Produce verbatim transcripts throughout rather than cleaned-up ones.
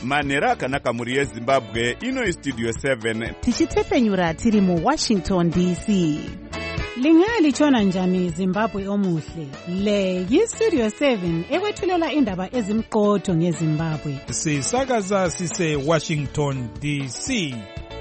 manhero akanaka mhuri yezimbabwe. Ino Studio seven tichitepfenyura tiri muWashington D C. Lingalitshona njani Zimbabwe omuhle? Le yiStudio seven ekwethulela indaba ezimqotho ngeZimbabwe. Sisakaza sise Washington D C.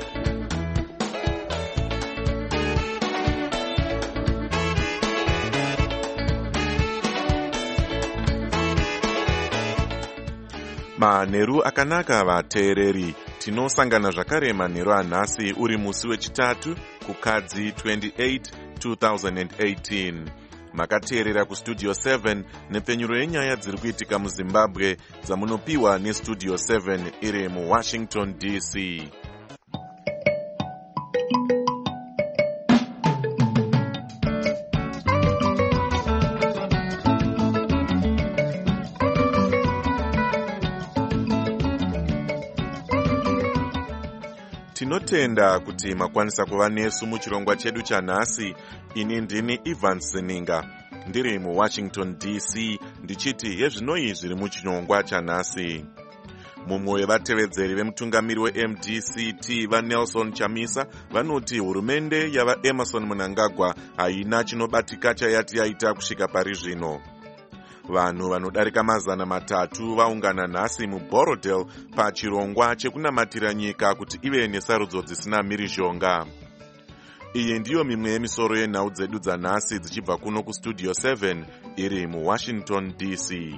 Manheru akanaka vateereri, tinosangana zvakare manheru anhasi uri musi wechitatu kukadzi twenty-eight two thousand eighteen. Makateerera kuStudio seven nepfenyuro yenyaya dziri kuitika muZimbabwe dzamunopiwa neStudio seven iri muWashington D C. Tinotenda kuti makwanisa kuva nesu muchirongwa chedu chanhasi. Ini ndini Ivan Seninga ndiri muWashington D C ndichiti yezvinoi zviri muchirongwa chanhasi. Mumwe wevatevedzeri vemutungamiri weM D C T vaNelson Chamisa vanoti hurumende yava Emmerson Mnangagwa haina chinobatika chayati yaita kusvika pari zvino. Vanhu vanodarika mazana matatu vaungana nhasi muBorodale pachirongwa chekunamatira nyika kuti ive nesarudzo dzisina mhirizhonga. Iyi ndiyo mimwe yemisoro yenhau dzedu dzanhasi dzichibva kuno kuStudio seven iri muWashington D C.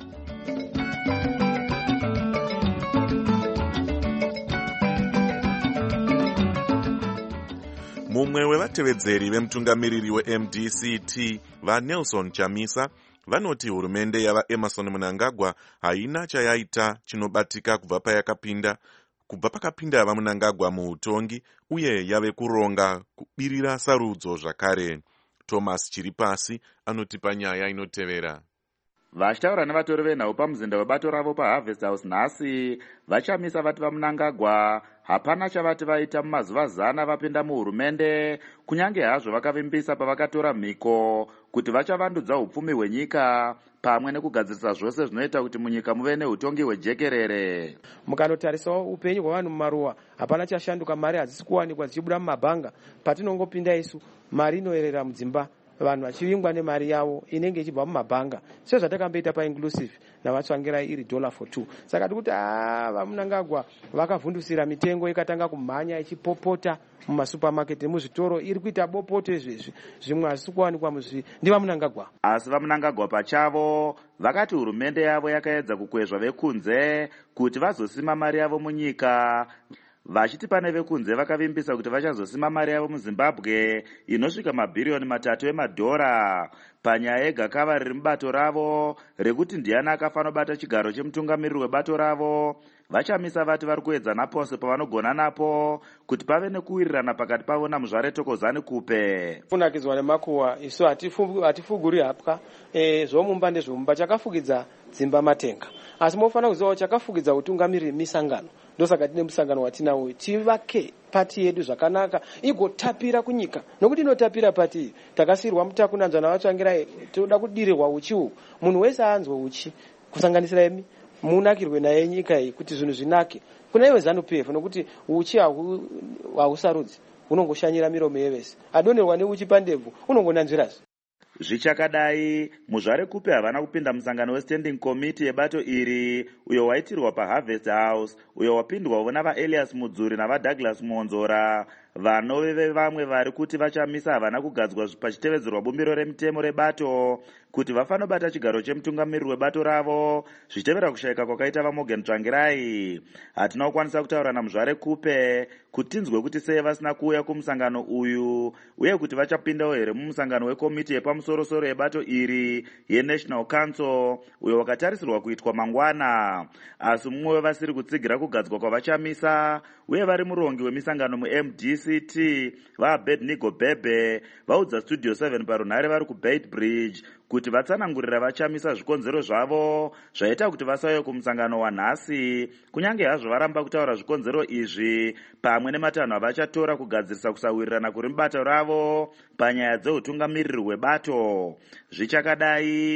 Mumwe wevatevedzeri vemutungamiriri weM D C T vaNelson Chamisa vanoti hurumende yava Emmerson Mnangagwa haina chayaita chinobatika kubva payakapinda kubva pakapinda vaMnangagwa muutongi uye yave kuronga kubirira sarudzo zvakare. Thomas Chiripasi anotipa nyaya inotevera. Vachitaura nevatori venhau pamuzinda webato ravo paHarvest House nhasi, vachamisa vati vaMnangagwa hapana chavati vaita mumazuva zana vapinda muhurumende, kunyange hazvo vakavimbisa pavakatora mhiko kuti vachavandudza upfumi hwenyika pamwe nekugadzirisa zvose zvinoita kuti munyika muve neutongi hwejekerere. Mukanotarisa upenyu hwavanhu mumaruwa, hapana chashanduka, mari hadzisi kuwanikwa dzichibuda mumabhanga. Patinongopinda isu, mari inoerera mudzimba, vanhu vachivingwa nemari yavo inenge ichibva mumabhanga, sezvatakamboita paInclusive navatsvangira iri dollar for two. Saka tikuti ah vaMnangagwa vakavhundusira mitengo ikatanga kumhanya ichipopota mumasupermarket nemuzvitoro, iri kuita bopoto izvezvi zvimwe hazisi kuwanikwa muzvi ndiva Mnangagwa. Asi vaMnangagwa pachavo vakati hurumende yavo yakaedza kukwezva vekunze kuti vazosima mari yavo munyika, vachiti pane vekunze vakavimbisa kuti vachazosima mari yavo muZimbabwe inosvika mabhiriyoni matatu emadhora panyaya yegakava riri mubato ravo rekuti ndiani akafanira bata chigaro chemutungamiriri webato ravo. Vachamisa vati vari kuedzana pose pavanogona napo kuti pave nekuwirirana pakati pavo naMuzvare Thokozani Kupe. Funakidzwa nemakuwa isu hatifuguri hapwa e, zvomumba ndezvomumba, chakafukidza dzimba matenga, asi mofanira kuzivawo chakafukidza utungamiriri misangano. Ndosaka tine musangano watinawo, tivake pati yedu zvakanaka igotapira kunyika, nokuti inotapira pati takasirwa mutakunanzwa navatsvangira toda kudirirwa uchi uhu. Munhu wese anzwe uchi kusanganisira emi munakirwe naye nyika iyi kuti zvinhu zvinake. Kuna iwe ZANU-P F nokuti uchi hahusarudzi, unongoshanyira miromo yevese. Adonerwa neuchi pandebvu unongonanzvirazve. Zvichakadai, Muzvare Kupe havana kupinda musangano weStanding Committee yebato iri uyo waitirwa paHarvest House, uyo wapindwawo navaElias Mudzuri navaDouglas Monzora. Vanove vevamwe vari kuti vachamisa havana kugadzwa pachitevedzerwa bumbiro remitemo rebato kuti vafanira bata chigaro chemutungamiriri webato ravo zvichitevera kushayika kwakaita vaMorgan Tsvangirai. Hatina kukwanisa kutaura naMuzvare Kupe kuti tinzwe kuti sei vasina kuuya kumusangano uyu uye kuti vachapindawo here mumusangano wekomiti yepamusoro-soro yebato iri yeNational Council uyo wakatarisirwa kuitwa mangwana. Asi mumwe wevasiri kutsigira kugadzwa kwavachamisa uye vari murongi wemisangano muM D C T vaAbednego Bhebhe vaudza Studio seven parunhare vari kuBait Bridge kuti vatsanangurira vachamisa zvikonzero zvavo zvaita kuti vasauye kumusangano wanhasi, kunyange hazvo varamba kutaura zvikonzero izvi pamwe nematanho avachatora kugadzirisa kusawirirana kuri mubato ravo panyaya dzeutungamiriri hwebato. Zvichakadai,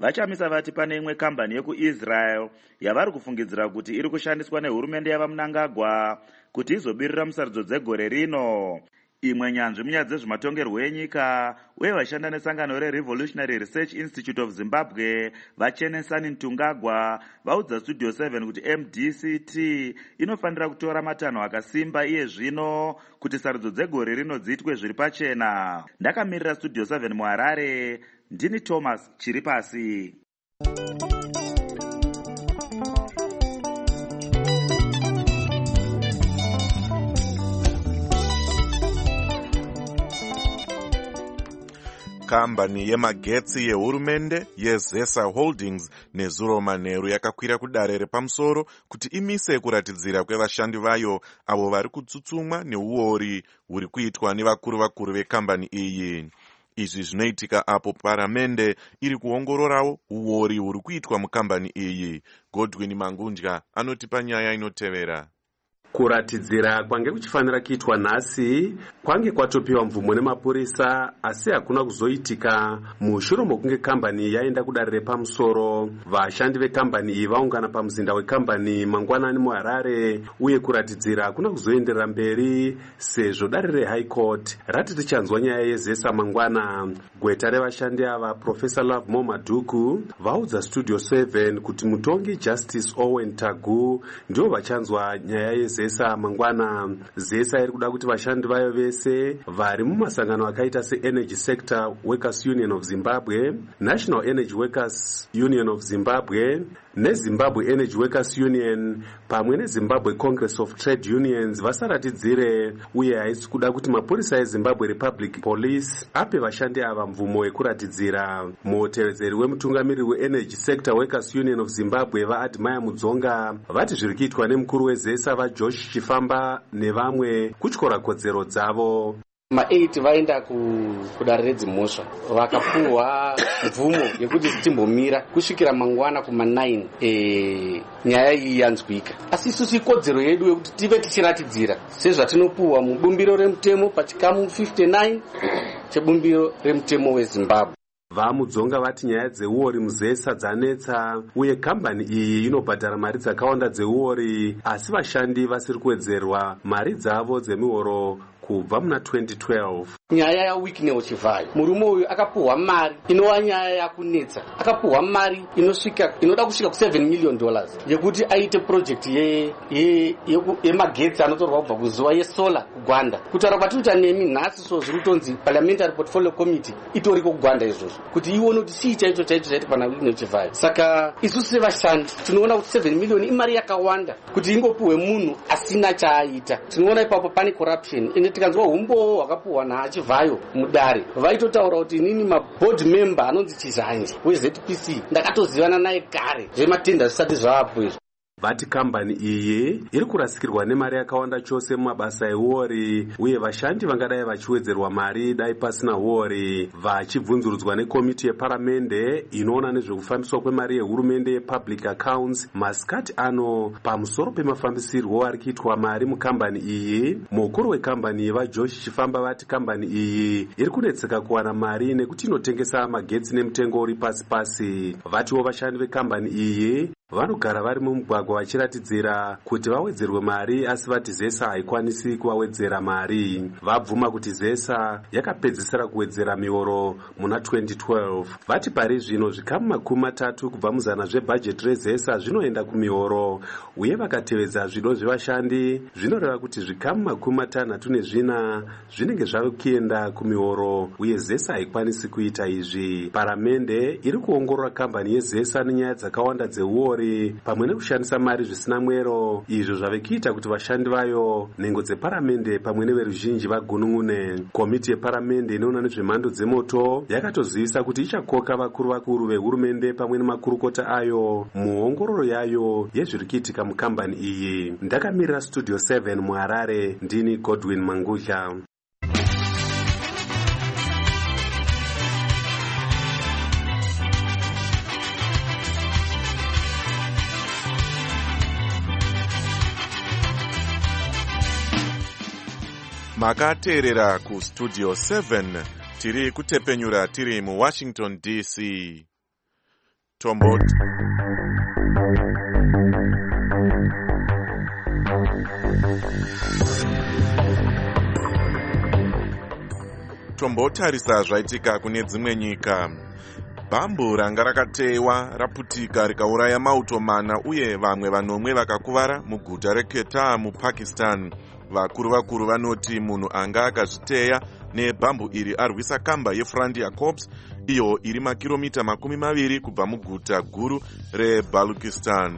vachamisa vati pane imwe kambani yekuisrael yavari kufungidzira kuti iri kushandiswa nehurumende yavamunangagwa kuti izobirira musarudzo dzegore rino. Imwe nyanzvi munyaya dzezvematongerwo enyika uye vashanda nesangano reRevolutionary Research Institute of Zimbabwe vaChenesani Ntungagwa vaudza Studio seven kuti M D C T inofanira kutora matanho akasimba iye zvino kuti sarudzo dzegore rino dziitwe zviri pachena. Ndakamirira Studio seven muHarare, ndini Thomas Chiripasi. Kambani yemagetsi yehurumende yeZesa Holdings nezuro manheru yakakwira kudare repamusoro kuti imise kuratidzira kwevashandi vayo avo vari kutsutsumwa neuori huri kuitwa nevakuru vakuru vekambani iyi. Izvi zvinoitika apo paramende iri kuongororawo uori huri kuitwa mukambani iyi. Godwin Mangundya anotipa nyaya inotevera. Kuratidzira kwange kuchifanira kuitwa nhasi kwange kwatopiwa mvumo nemapurisa, asi hakuna kuzoitika mushure mokunge kambani yaenda kudare repamusoro. Vashandi vekambani iyi vaungana pamuzinda wekambani mangwanani muHarare, uye kuratidzira hakuna kuzoenderera mberi sezvo dare reHigh Court rati tichanzwa nyaya yeZesa mangwana. Gweta revashandi ava Professor Love Momaduku vaudza Studio seven kuti mutongi Justice Owen Tagu ndivo vachanzwa nyaya yeZesa Zesa mangwana. Zesa iri kuda kuti vashandi vayo vese vari mumasangano akaita seEnergy Sector Workers Union of Zimbabwe, National Energy Workers Union of Zimbabwe neZimbabwe Energy Workers Union pamwe neZimbabwe Congress of Trade Unions vasaratidzire, uye haisi kuda kuti mapurisa eZimbabwe Republic Police ape vashandi ava mvumo yekuratidzira. Mutevedzeri wemutungamiriri weEnergy Sector Workers Union of Zimbabwe vaAdmire Mudzonga vati zviri kuitwa nemukuru weZesa vaJosh Chifamba nevamwe kutyora kodzero dzavo. ma eight vaenda kudare redzimhosva vakapuhwa mvumo yekuti timbomira kusvikira mangwana kuma nine e, nyaya iyi yanzwika. Asi isusu ikodzero yedu yekuti tive tichiratidzira sezvatinopuhwa mubumbiro remutemo pachikamu fifty-nine chebumbiro remutemo weZimbabwe. Vamudzonga vati nyaya dzeuori muZesa dzanetsa, uye kambani iyi inobhadhara mari dzakawanda dzeuori, asi vashandi vasiri kuwedzerwa mari dzavo dzemihoro kubva muna twenty twelve. Nyaya yaWicknell Chivayo, murume uyu akapuhwa mari inova nyaya yakunetsa. Akapuhwa mari inosvika inoda kusvika ku seven million dollars yekuti aite project ye ye yemagetsi anotorwa kubva kuzuva yesolar kuGwanda. Kutaura kwatinoita nemi nhasi so zviri kutonzi Parliamentary Portfolio Committee itori kuGwanda izvozvo kuti ione kuti chii chaicho chaicho chaiti pana Wicknell Chivayo. Saka isusu sevashandi tinoona kuti seven million imari yakawanda kuti ingopuhwe munhu asina chaaita. Tinoona ipapo pane corruption. Ine tikanzwa umbowo hwakapuhwa naChivayo mudare vaitotaura kuti inini maboard member anonzi Chizanji weZ P C ndakatozivana naye kare zvematenda zvisati zvavapo izvo. Vati kambani iyi iri kurasikirwa nemari yakawanda chose mumabasa euori, uye vashandi vangadai vachiwedzerwa mari dai pasina uori. Vachibvunzurudzwa nekomiti yeparamende inoona nezvekufambiswa kwemari yehurumende yepublic accounts masikati ano pamusoro pemafambisirwo ari kuitwa mari mukambani iyi, mukuru wekambani vaJosh Chifamba vati kambani iyi iri kunetseka kuwana mari nekuti inotengesa magetsi nemutengo uri pasi pasi. Vatiwo vashandi vekambani iyi vanogara vari mumugwagwa vachiratidzira kuti vawedzerwe mari, asi vati Zesa haikwanisi kuvawedzera mari. Vabvuma kuti Zesa yakapedzisira kuwedzera mihoro muna twenty twelve. Vati pari zvino zvikamu makumi matatu kubva muzana zvebhajeti reZesa zvinoenda kumihoro, uye vakatevedza zvido zvevashandi zvinoreva kuti zvikamu makumi matanhatu nezvina zvinenge zvave kuenda kumihoro, uye Zesa haikwanisi kuita izvi. Paramende iri kuongorora kambani yeZesa nenyaya dzakawanda dzeuori pamwe nekushandisa mari zvisina mwero, izvo zvave kuita kuti vashandi vayo, nhengo dzeparamende pamwe neveruzhinji vagunun'une. Komiti yeparamende inoona nezvemhando dzemoto yakatozivisa kuti ichakoka vakuru vakuru vehurumende pamwe nemakurukota ayo muongororo yayo yezviri kuitika mukambani iyi. Ndakamirira Studio seven muHarare, ndini Godwin Mangudya. Makateerera ku Studio seven, tiri kutepenyura tiri muWashington D C. Tombot tombotarisa zvaitika kune dzimwe nyika. Bhambu ranga rakatewa raputika rikauraya mauto mana uye vamwe vanomwe vakakuvara muguta reKeta muPakistan. Vakuru vakuru vanoti munhu anga akazviteya nebhambu iri arwisa kamba yeFrontier Corps iyo iri makiromita makumi maviri kubva muguta guru reBalochistan.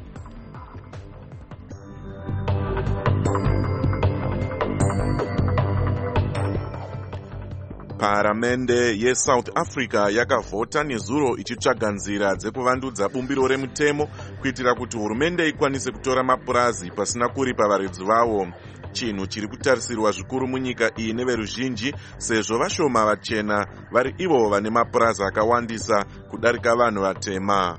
Paramende yeSouth Africa yakavhota nezuro ichitsvaga nzira dzekuvandudza bumbiro remutemo kuitira kuti hurumende ikwanise kutora mapurazi pasina kuripa varedzi vavo. Chinhu chiri kutarisirwa zvikuru munyika iyi neveruzhinji sezvo vashoma vachena vari ivo vane mapurazi akawandisa kudarika vanhu vatema.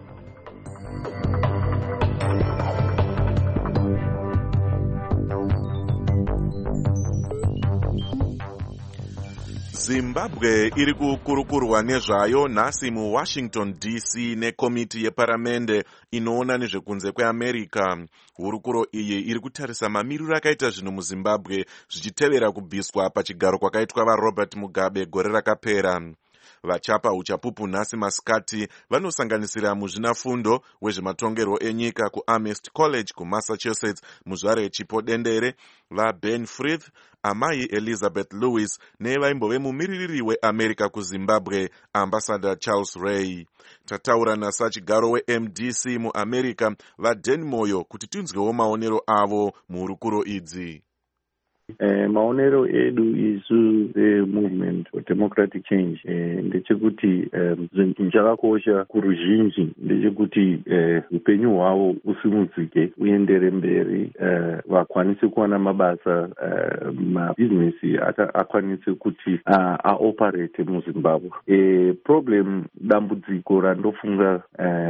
Zimbabwe iri kukurukurwa nezvayo nhasi muWashington D C nekomiti yeparamende inoona nezvekunze kweAmerica. Hurukuro iyi iri kutarisa mamiriro akaita zvinhu muZimbabwe zvichitevera kubviswa pachigaro kwakaitwa vaRobert Mugabe gore rakapera. Vachapa uchapupu nhasi masikati vanosanganisira muzvinafundo wezvematongerwo enyika kuAmherst College kuMassachusetts muzvare Chipo Dendere, vaBen Frith, amai Elizabeth Lewis nevaimbove mumiririri weAmerica kuZimbabwe Ambassador Charles Ray. Tataura nasachigaro weM D C muAmerica vaDan Moyo kuti tinzwewo maonero avo muhurukuro idzi. Uh, maonero edu isu movement for democratic change uh, ndechekuti zvinhu zvakakosha kuruzhinji ndechekuti upenyu hwavo usimudzike uendere mberi, vakwanise kuwana mabasa, mabhizinesi akwanise kuti aoperate muZimbabwe. Problem dambudziko randofunga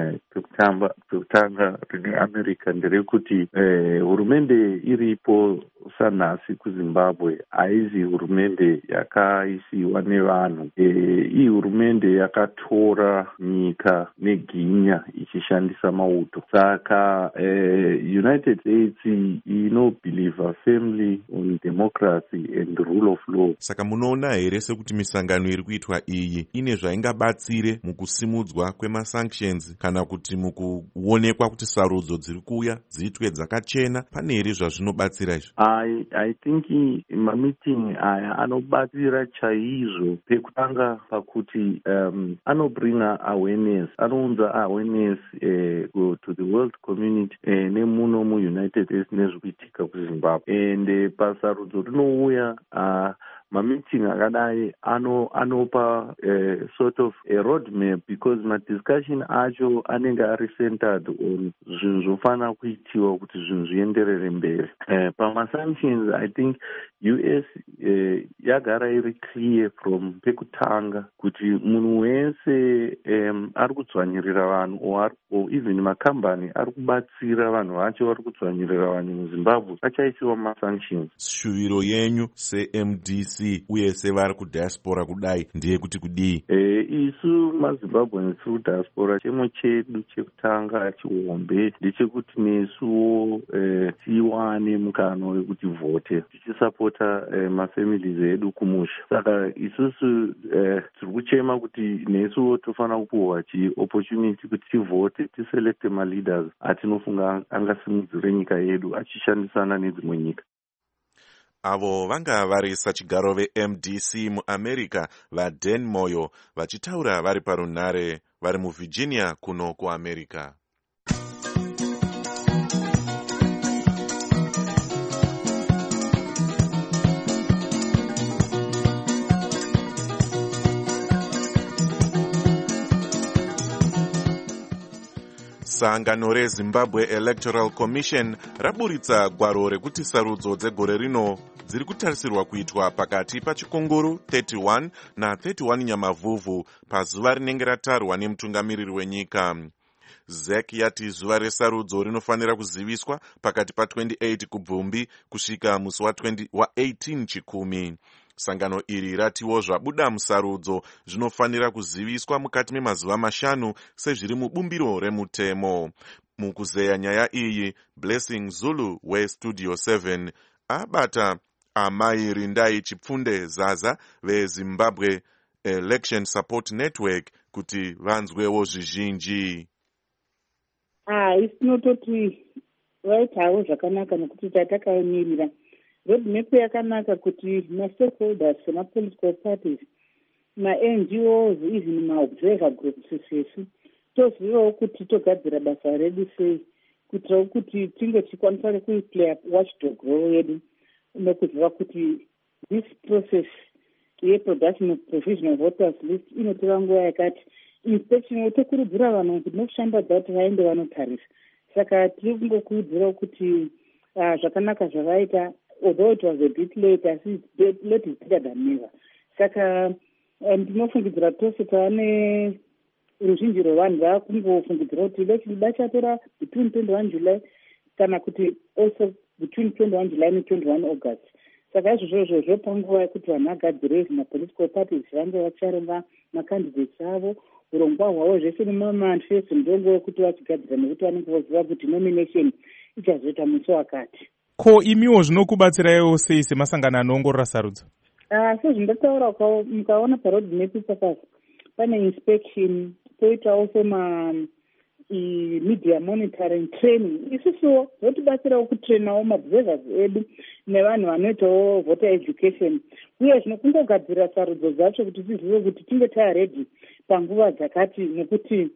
pekutanga rine America nderekuti hurumende iripo sanhasi kuZimbabwe haizi hurumende yakaisiwa nevanhu. Iyi hurumende yakatora nyika neginya ichishandisa mauto. Saka United States inobelieve firmly on democracy and rule of law. Saka munoona here sekuti misangano iri kuitwa iyi ine zvaingabatsire mukusimudzwa kwemasanctions kana kuti mukuonekwa kuti sarudzo dziri kuuya dziitwe dzakachena, pane here zvazvinobatsira izvo? I, I think mameeting aya anobatsira chaizvo. Pekutanga pakuti um, anobringa awareness, anounza awareness uh, to the world community uh, nemuno muUnited States nezvikuitika kuZimbabwe. And uh, pasarudzo rinouya uh, mameeting akadai ano anopa uh, sort of a roadmap because madiscussion acho anenge ari centered on zvinhu zvofana kuitiwa kuti zvinhu zvienderere mberi. Uh, pamasanctions I think U S uh, yagara iri clear from pekutanga kuti munhu wese um, ari kudzvanyirira vanhu or, or even makambani ari kubatsira vanhu vacho vari kudzvanyirira vanhu muZimbabwe achaisiwa masanctions. Shuviro yenyu seM D C uye sevari kudiaspora kudai ndiye kuti kudii? E, isu maZimbabweans tiri kudiaspora, chemo chedu chekutanga chihombe ndechekuti nesuwo e, tiwane mukana wekuti vote tichisapota e, mafamilies edu kumusha. Saka isusu e, tiri kuchema kuti nesuwo tofanira kupuhwa chi-opportunity kuti tivote, tiselekte maleaders atinofunga angasimudzire nyika yedu achishandisana nedzimwe nyika. Avo vanga vari sachigaro veM D C muAmerica vaDan Moyo vachitaura vari parunhare vari muVirginia kuno kuAmerica. Sangano reZimbabwe Electoral Commission raburitsa gwaro rekuti sarudzo dzegore rino dziri kutarisirwa kuitwa pakati pachikunguru thirty-one na thirty-one Nyamavhuvhu pazuva rinenge ratarwa nemutungamiriri wenyika. Z E C yati zuva resarudzo rinofanira kuziviswa pakati pa twenty-eight Kubvumbi kusvika musi wa eighteen Chikumi. sangano iri ratiwo zvabuda musarudzo zvinofanira kuziviswa mukati memazuva mashanu sezviri mubumbiro remutemo. Mukuzeya nyaya iyi, Blessing Zulu weStudio seven abata amai Rindai Chipfunde Zaza veZimbabwe Election Support Network kuti vanzwewo zvizhinji. Ah, isinototi vaitawo zvakanaka nekuti tatakaemirira roadmap yakanaka kuti ma-stakeholders sema-political parties, ma-N G Os, even ma-observer groups sesu tozivawo kuti togadzira basa redu sei kuitirawo kuti tinge tikwanisa kuiplaya watchdog role yedu nekuziva kuti this process yeproduction of provisional voters list inotora nguva yakati. Inspection tokurudzira vanhu kuti nokushambadza kuti vaende vanotarisa. Saka tiri kungokurudzirawo kuti zvakanaka zvavaita, although it was a bit late, asi late is better than never. Saka ndinofungidzira tose tane ruzhinji rwevanhu vakungofungidzira kuti election bachatora between twenty-one July kana kuti also between twenty-one July ne twenty-one August. Saka izvozvo zvopa nguva yekuti vanhu vagadzire ma-political parties vange vacharonga macandidates avo, urongwa hwavo zvese nemamanifesto ndongo wekuti vachigadzira nekuti vanenge voziva kuti nomination ichazoita musi wakati. Ko imiwo zvinokubatsiraiwo sei semasangano anoongorora sarudzo? Ah, sezvindataura mukaona paroadmap pakasi pane inspection, poitawo sema media monitoring training. Isusuwo zvotibatsirawo kutrainawo maobservers edu nevanhu vanoitawo voter education, uye zvinokungogadzira sarudzo dzacho kuti tizive kuti tinge taready panguva dzakati nekuti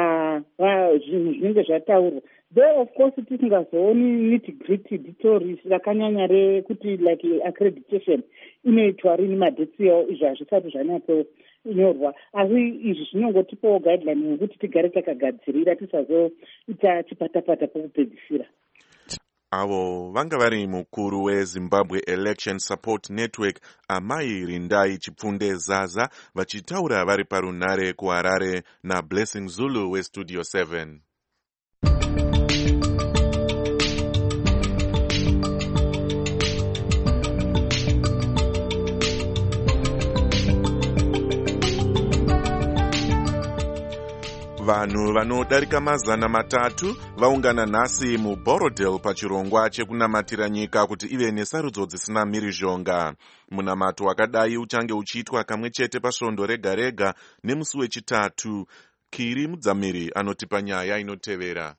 zvinhu zvinenge zvataurwa. Though of course tisingazooni nitty-gritty details rakanyanya rekuti like accreditation inoitwa rini madetsi yawo, izvo hazvisati zvanyatsonyorwa, asi izvi zvinongotipawo guideline yekuti tigare takagadzirira tisazoita chipatapata pokupedzisira. Avo vanga vari mukuru weZimbabwe Election Support Network amai Rindai Chipfunde Zaza vachitaura vari parunhare kuHarare naBlessing Zulu weStudio seven. Vanhu vanodarika mazana matatu vaungana nhasi muBorodale pachirongwa chekunamatira nyika kuti ive nesarudzo dzisina mhirizhonga. Munamato wakadai uchange uchiitwa kamwe chete pasvondo rega rega nemusi wechitatu. Kiri Mudzamiri anotipa nyaya inotevera.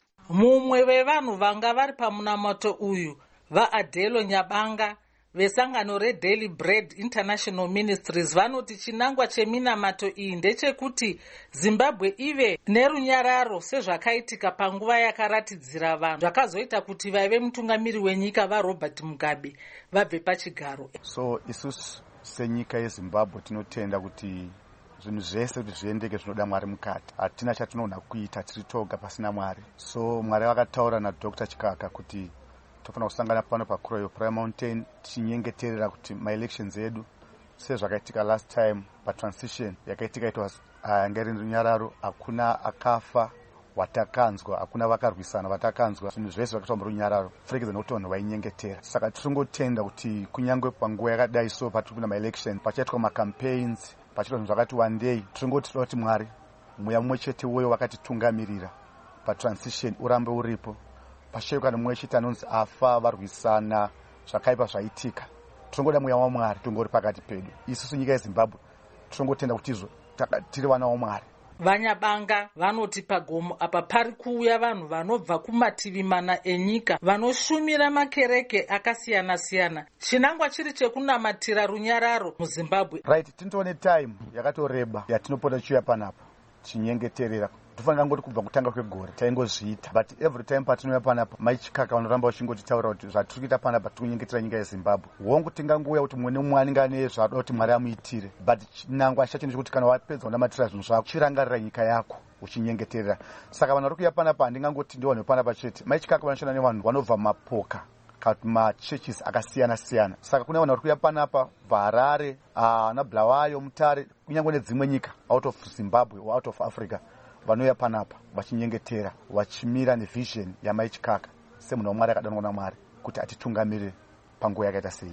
Mumwe wevanhu vanga vari pamunamato uyu vaAdelo Nyabanga vesangano reDaily Bread International Ministries vanoti chinangwa cheminamato iyi ndechekuti Zimbabwe ive nerunyararo sezvakaitika panguva yakaratidzira vanhu zvakazoita kuti vaive mutungamiri wenyika vaRobert Mugabe vabve pachigaro. So isusu senyika yeZimbabwe tinotenda kuti zvinhu zvese kuti zviendeke zvinoda Mwari mukati. Hatina chatinoona kuita tiri toga pasina Mwari. So Mwari vakataura naDr Chikaka kuti tofana kusangana pano paKroyo Prayer Mountain tichinyengeterera kuti ma-elections edu sezvakaitika last time patransition yakaitika itwa yanga iri runyararo, hakuna akafa watakanzwa, hakuna vakarwisana vatakanzwa, zvinhu zvese zvakaitwa murunyararo furekeza nokuti vanhu vainyengetera. Saka tirongotenda kuti kunyange panguva yakadai so patiri kupinda ma-election pachaitwa ma-campaigns pachiitwa zvinhu zvakati wandei, tirongoti kuti Mwari mweya mumwe chete woyo wakatitungamirira patransition urambe uripo. Pasheruka nemwe chete anonzi afa varwisana zvakaipa zvaitika, tirongoda mweya waMwari tongori pakati pedu. Isusu nyika yeZimbabwe tirongotenda kuti izvo tiri vana vaMwari. Vanyabanga vanoti pagomo apa pari kuuya vanhu vanobva kumativi mana enyika vanoshumira makereke akasiyana siyana, chinangwa chiri chekunamatira runyararo muZimbabwe. Right, tintoone time yakatoreba yatinopota chiuya panapa chinyengeterera. Tofanira ngoti kubva kutanga kwegore taingozviita, but every time patinouya panapa Mai Chikaka vanoramba vachingotitaura kuti zvatiri kuita panapa tiri kunyengetera nyika yeZimbabwe. Hongu tingangoya kuti mumwe nemumwe anenge ane zvada kuti Mwari amuitire, but chinangwa chacho ndechekuti kana wapedza kunamatira zvinhu zvako chirangarira nyika yako uchinyengeterera. Saka vanhu vari kuuya panapa handingangoti ndivanhu panapa chete. Mai Chikaka vanoshanda nevanhu vanobva mapoka kuti machurches akasiyana siyana. Saka kune vanhu vari kuuya panapa vaHarare, naBulawayo, Mutare, kunyange nedzimwe nyika out of Zimbabwe or out of Africa vanouya panapa vachinyengetera vachimira nevision yaMai Chikaka semunhu waMwari akadanwa naMwari kuti atitungamirire panguva yakaita sei.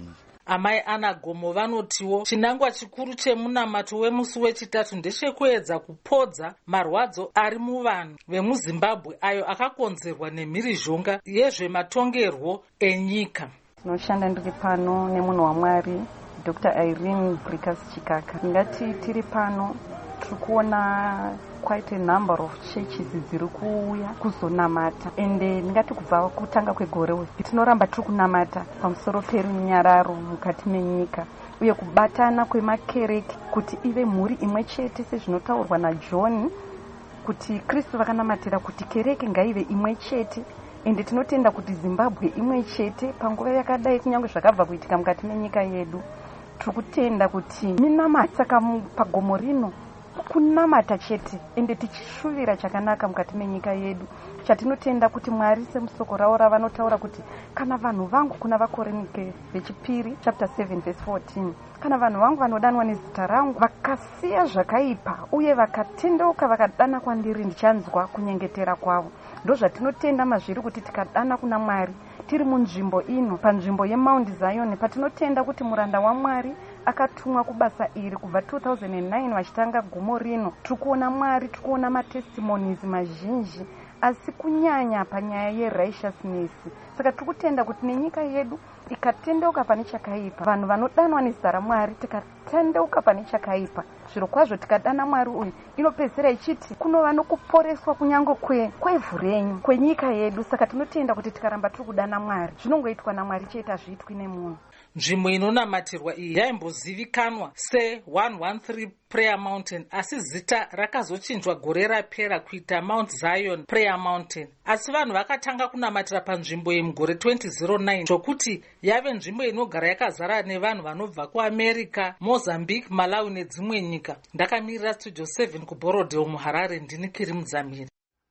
amai Ana Gomo vanotiwo chinangwa chikuru chemunamato wemusi wechitatu ndechekuedza kupodza marwadzo ari muvanhu vemuzimbabwe ayo akakonzerwa nemhirizhonga yezvematongerwo enyika. Tinoshanda ndiri pano nemunhu waMwari Doctor Irene Brikas Chikaka. Ndingati tiri pano tiri kuona quite a number of churches dziri kuuya kuzonamata, ende ndingati kubva kutanga kwegore tinoramba tiri kunamata pamusoro perunyararo mukati menyika uye kubatana kwemakereke kuti ive mhuri imwe chete sezvinotaurwa naJohn kuti Kristu vakanamatira kuti kereke ngaive imwe chete, ende tinotenda kuti Zimbabwe imwe chete panguva yakadai kunyange zvakabva kuitika mukati menyika yedu. Tiri kutenda kuti minamata pagomo rino kunamata chete ende tichishuvira chakanaka mukati menyika yedu. Chatinotenda kuti Mwari semusoko ravo ravanotaura kuti kana vanhu vangu kuna vakorinike vechipiri chapter seven verse fourteen, kana vanhu vangu vanodanwa nezita rangu vakasiya zvakaipa uye vakatendeuka vakadana kwandiri ndichanzwa kunyengetera kwavo. Ndozvatinotenda mazviri kuti tikadana kuna Mwari tiri munzvimbo ino, panzvimbo yeMount Zion, patinotenda kuti muranda waMwari akatumwa kubasa iri kubva two thousand nine vachitanga gomo rino. Tiri kuona Mwari, tiri kuona matestimonies mazhinji, asi kunyanya panyaya yerighteousness. Saka tiri kutenda kuti nenyika yedu ikatendeuka pane chakaipa, vanhu vanodanwa nezita raMwari tikatendeuka pane chakaipa, zviro kwazvo tikadana Mwari uyu, inopedzisira ichiti kunova nokuporeswa kunyange kwe kwevhu renyu kwenyika yedu. Saka tinotenda kuti tikaramba tiri kudana Mwari zvinongoitwa naMwari chete, hazviitwi nemunhu. Nzvimbo inonamatirwa iyi yaimbozivikanwa se one one three Prayer Mountain, asi zita rakazochinjwa gore rapera kuita Mount Zion Prayer Mountain. Asi vanhu vakatanga kunamatira panzvimbo iyi mugore twenty oh nine zvokuti yave nzvimbo inogara yakazara nevanhu vanobva kuAmerica, Mozambique, Malawi nedzimwe nyika. Ndakamirira Studio seven kuBorodeo muHarare, ndini Kiri Mudzamiri.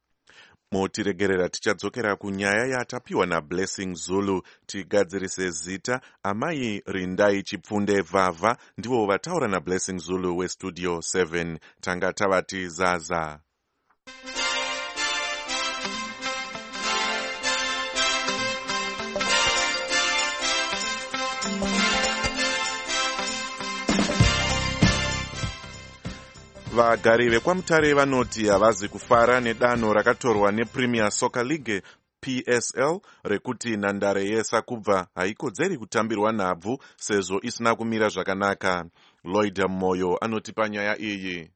Motiregerera tichadzokera kunyaya yatapiwa naBlessing Zulu tigadzirise zita. Amai Rindai Chipfunde Vavha ndivo vataura naBlessing Zulu weStudio seven. Tanga tavati zaza. Vagari vekwamutare vanoti havazi kufara nedanho rakatorwa nePremier Soccer League P S L rekuti nhandare yeSakubva haikodzeri kutambirwa nhabvu sezvo isina kumira zvakanaka. Lloyd Moyo anoti panyaya iyi.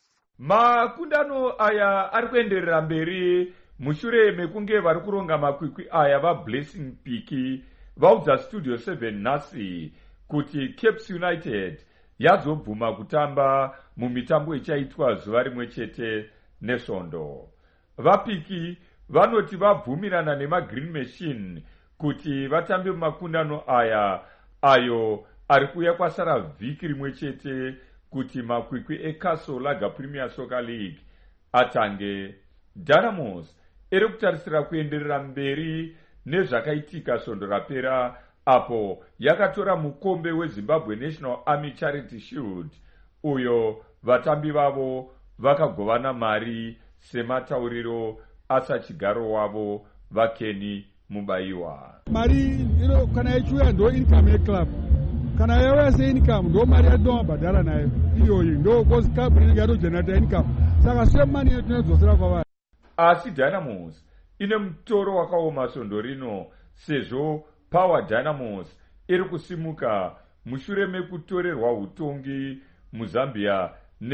Makundano aya ari kuenderera mberi mushure mekunge vari kuronga makwikwi aya vaBlessing Piki vaudza Studio seven nhasi kuti Caps United yazobvuma kutamba mumitambo ichaitwa zuva rimwe chete neSvondo. Vapiki vanoti vabvumirana nemaGreen Machine kuti vatambe mumakundano aya ayo ari kuuya kwasara vhiki rimwe chete kuti makwikwi eCastle Lager Premier Soccer League atange. Dynamos iri kutarisira kuenderera mberi nezvakaitika Svondo rapera apo yakatora mukombe weZimbabwe National Army Charity Shield uyo vatambi vavo vakagovana mari sematauriro asachigaro wavo Vakeni Mubayiwa. Mari ino kana yachiuya ndo income yeclub, kana yauya seincome ndo mari yatinobhadhara nayo iyoyi, ndo cause club inenge yatogenerata income, saka semani iyo tinodzosera kwavari. Asi Dynamos ine mutoro wakaoma Svondo rino sezvo Power Dynamos iri kusimuka mushure mekutorerwa utongi muZambia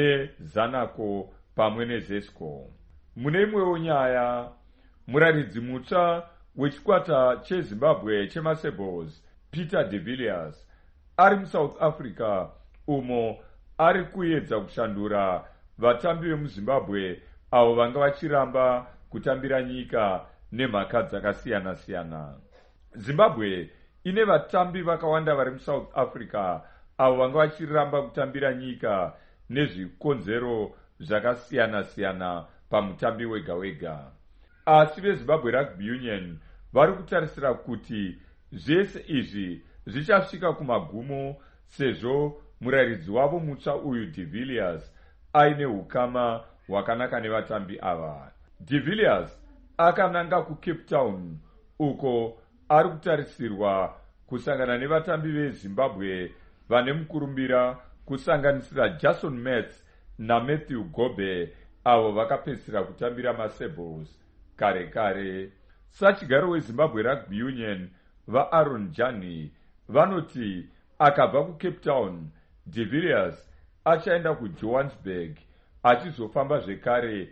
neZanaco pamwe neZesco. Mune imwewo nyaya, muraridzi mutsva wechikwata cheZimbabwe cheMasables Peter de Villiers ari muSouth Africa umo ari kuedza kushandura vatambi vemuZimbabwe avo vanga vachiramba kutambira nyika nemhaka dzakasiyana-siyana. Zimbabwe ine vatambi vakawanda vari muSouth Africa avo vanga vachiramba kutambira nyika nezvikonzero zvakasiyana-siyana pamutambi wega wega. Asi veZimbabwe Rugby Union vari kutarisira kuti zvese izvi zvichasvika kumagumo sezvo muraridzi wavo mutsva uyu de Villiers aine ukama hwakanaka nevatambi ava. De Villiers akananga kuCape Town uko ari kutarisirwa kusangana nevatambi vezimbabwe vane mukurumbira kusanganisira Jason Metz naMatthew Gobe, avo vakapedzisira kutambira maSabres kare kare. Sachigaro weZimbabwe Rugby Union vaAaron Jani vanoti akabva kuCape Town, De Villiers achaenda kuJohannesburg achizofamba zvekare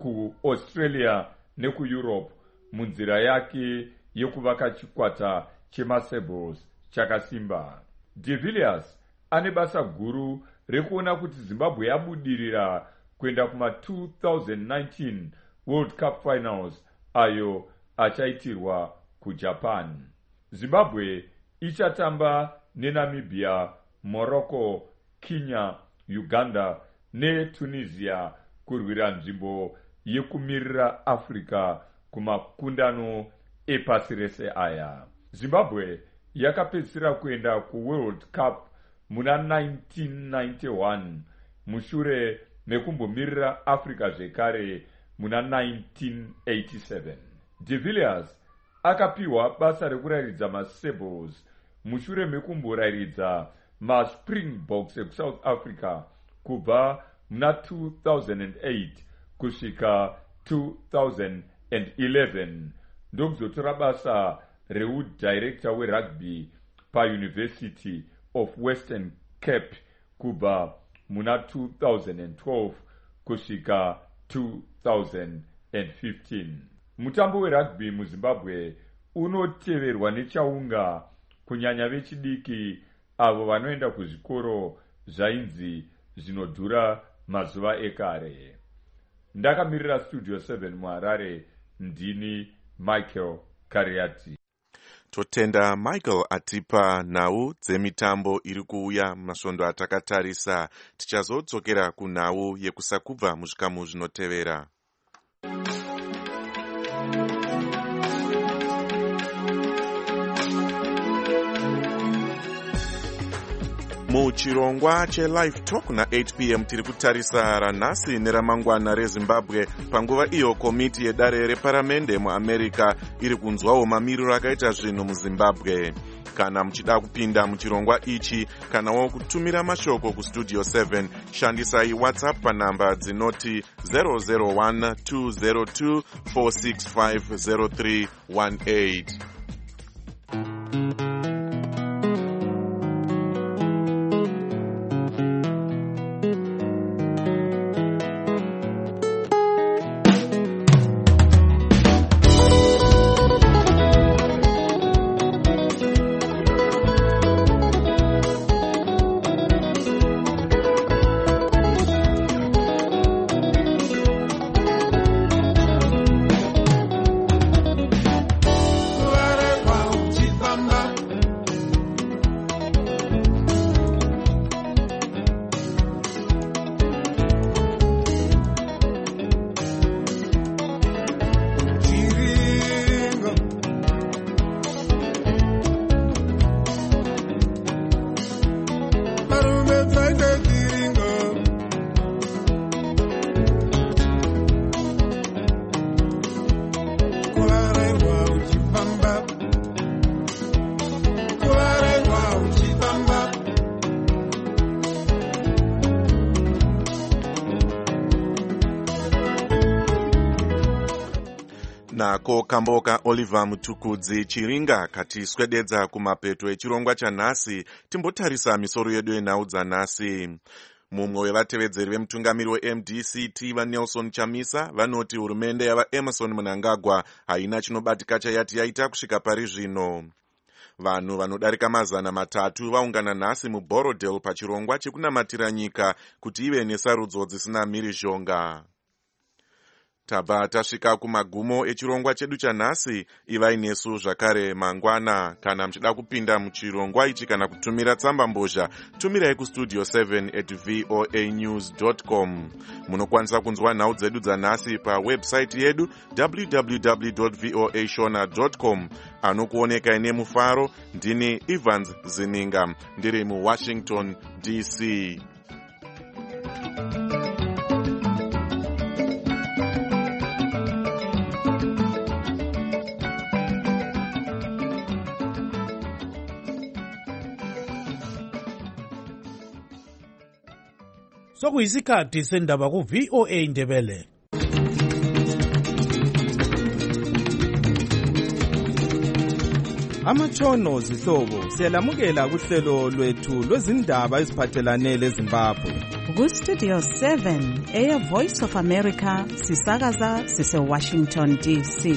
kuAustralia nekuEurope munzira yake yekuvaka chikwata chemaSabres chakasimba. De Villiers ane basa guru rekuona kuti Zimbabwe yabudirira kuenda kuma two thousand nineteen World Cup Finals ayo achaitirwa kuJapan. Zimbabwe ichatamba neNamibia, Morocco, Kenya, Uganda neTunisia kurwira nzvimbo yekumirira Africa kumakundano epasi rese aya. Zimbabwe yakapedzisira kuenda kuWorld Cup muna nineteen ninety-one mushure mekumbomirira Africa zvekare muna nineteen eighty-seven. De Villiers akapiwa basa rekurayiridza maSabres mushure mekumborayiridza maSpringboks ekuSouth Africa kubva muna two thousand eight kusvika two thousand eleven ndokuzotora basa reudirector werugby paUniversity of Western Cape kubva muna two thousand twelve kusvika two thousand fifteen. Mutambo werugby muZimbabwe unoteverwa nechaunga kunyanya vechidiki avo vanoenda kuzvikoro zvainzi zvinodhura mazuva ekare. Ndakamirira Studio seven muHarare, ndini Michael Kariati. Totenda Michael atipa nhau dzemitambo iri kuuya masvondo atakatarisa. Tichazodzokera kunhau yekusakubva muzvikamu zvinotevera. Muchirongwa cheLive Talk na eight p m tiri kutarisa ranhasi neramangwana reZimbabwe panguva iyo komiti yedare reparamende muAmerica iri kunzwawo mamiriro akaita zvinhu muZimbabwe. Kana muchida kupinda muchirongwa ichi kanawo kutumira mashoko kustudio seven, shandisai WhatsApp panhamba dzinoti zero zero one two zero two four six five zero three one eight. Nako kamboka Oliver Mutukudzi Chiringa katiswededza kumapeto echirongwa chanhasi. Timbotarisa misoro yedu yenhau dzanhasi. Mumwe wevatevedzeri vemutungamiri weM D C T vaNelson Chamisa vanoti hurumende yavaEmerson Mnangagwa haina chinobatika chayati yaita kusvika pari zvino. Vanhu vanodarika mazana matatu vaungana nhasi muBorodale pachirongwa chekunamatira nyika kuti ive nesarudzo dzisina mhirizhonga. Tabva tasvika kumagumo echirongwa chedu chanhasi. Ivai nesu zvakare mangwana. Kana muchida kupinda muchirongwa ichi kana kutumira tsamba mbozha, tumirai kustudio seven at voa news dot com. Munokwanisa kunzwa nhau dzedu dzanhasi pawebsite yedu w w w dot voa shona dot com. Anokuoneka ine mufaro ndini Evans Zininga ndiri muWashington D C. sokuyisikhathi sendaba ku-V O A Ndebele. Amatshono zihlobo siyalamukela kuhlelo lwethu lwezindaba eziphathelane leZimbabwe. Ku-Studio seven, Air Voice of America, sisakaza sise-Washington D C.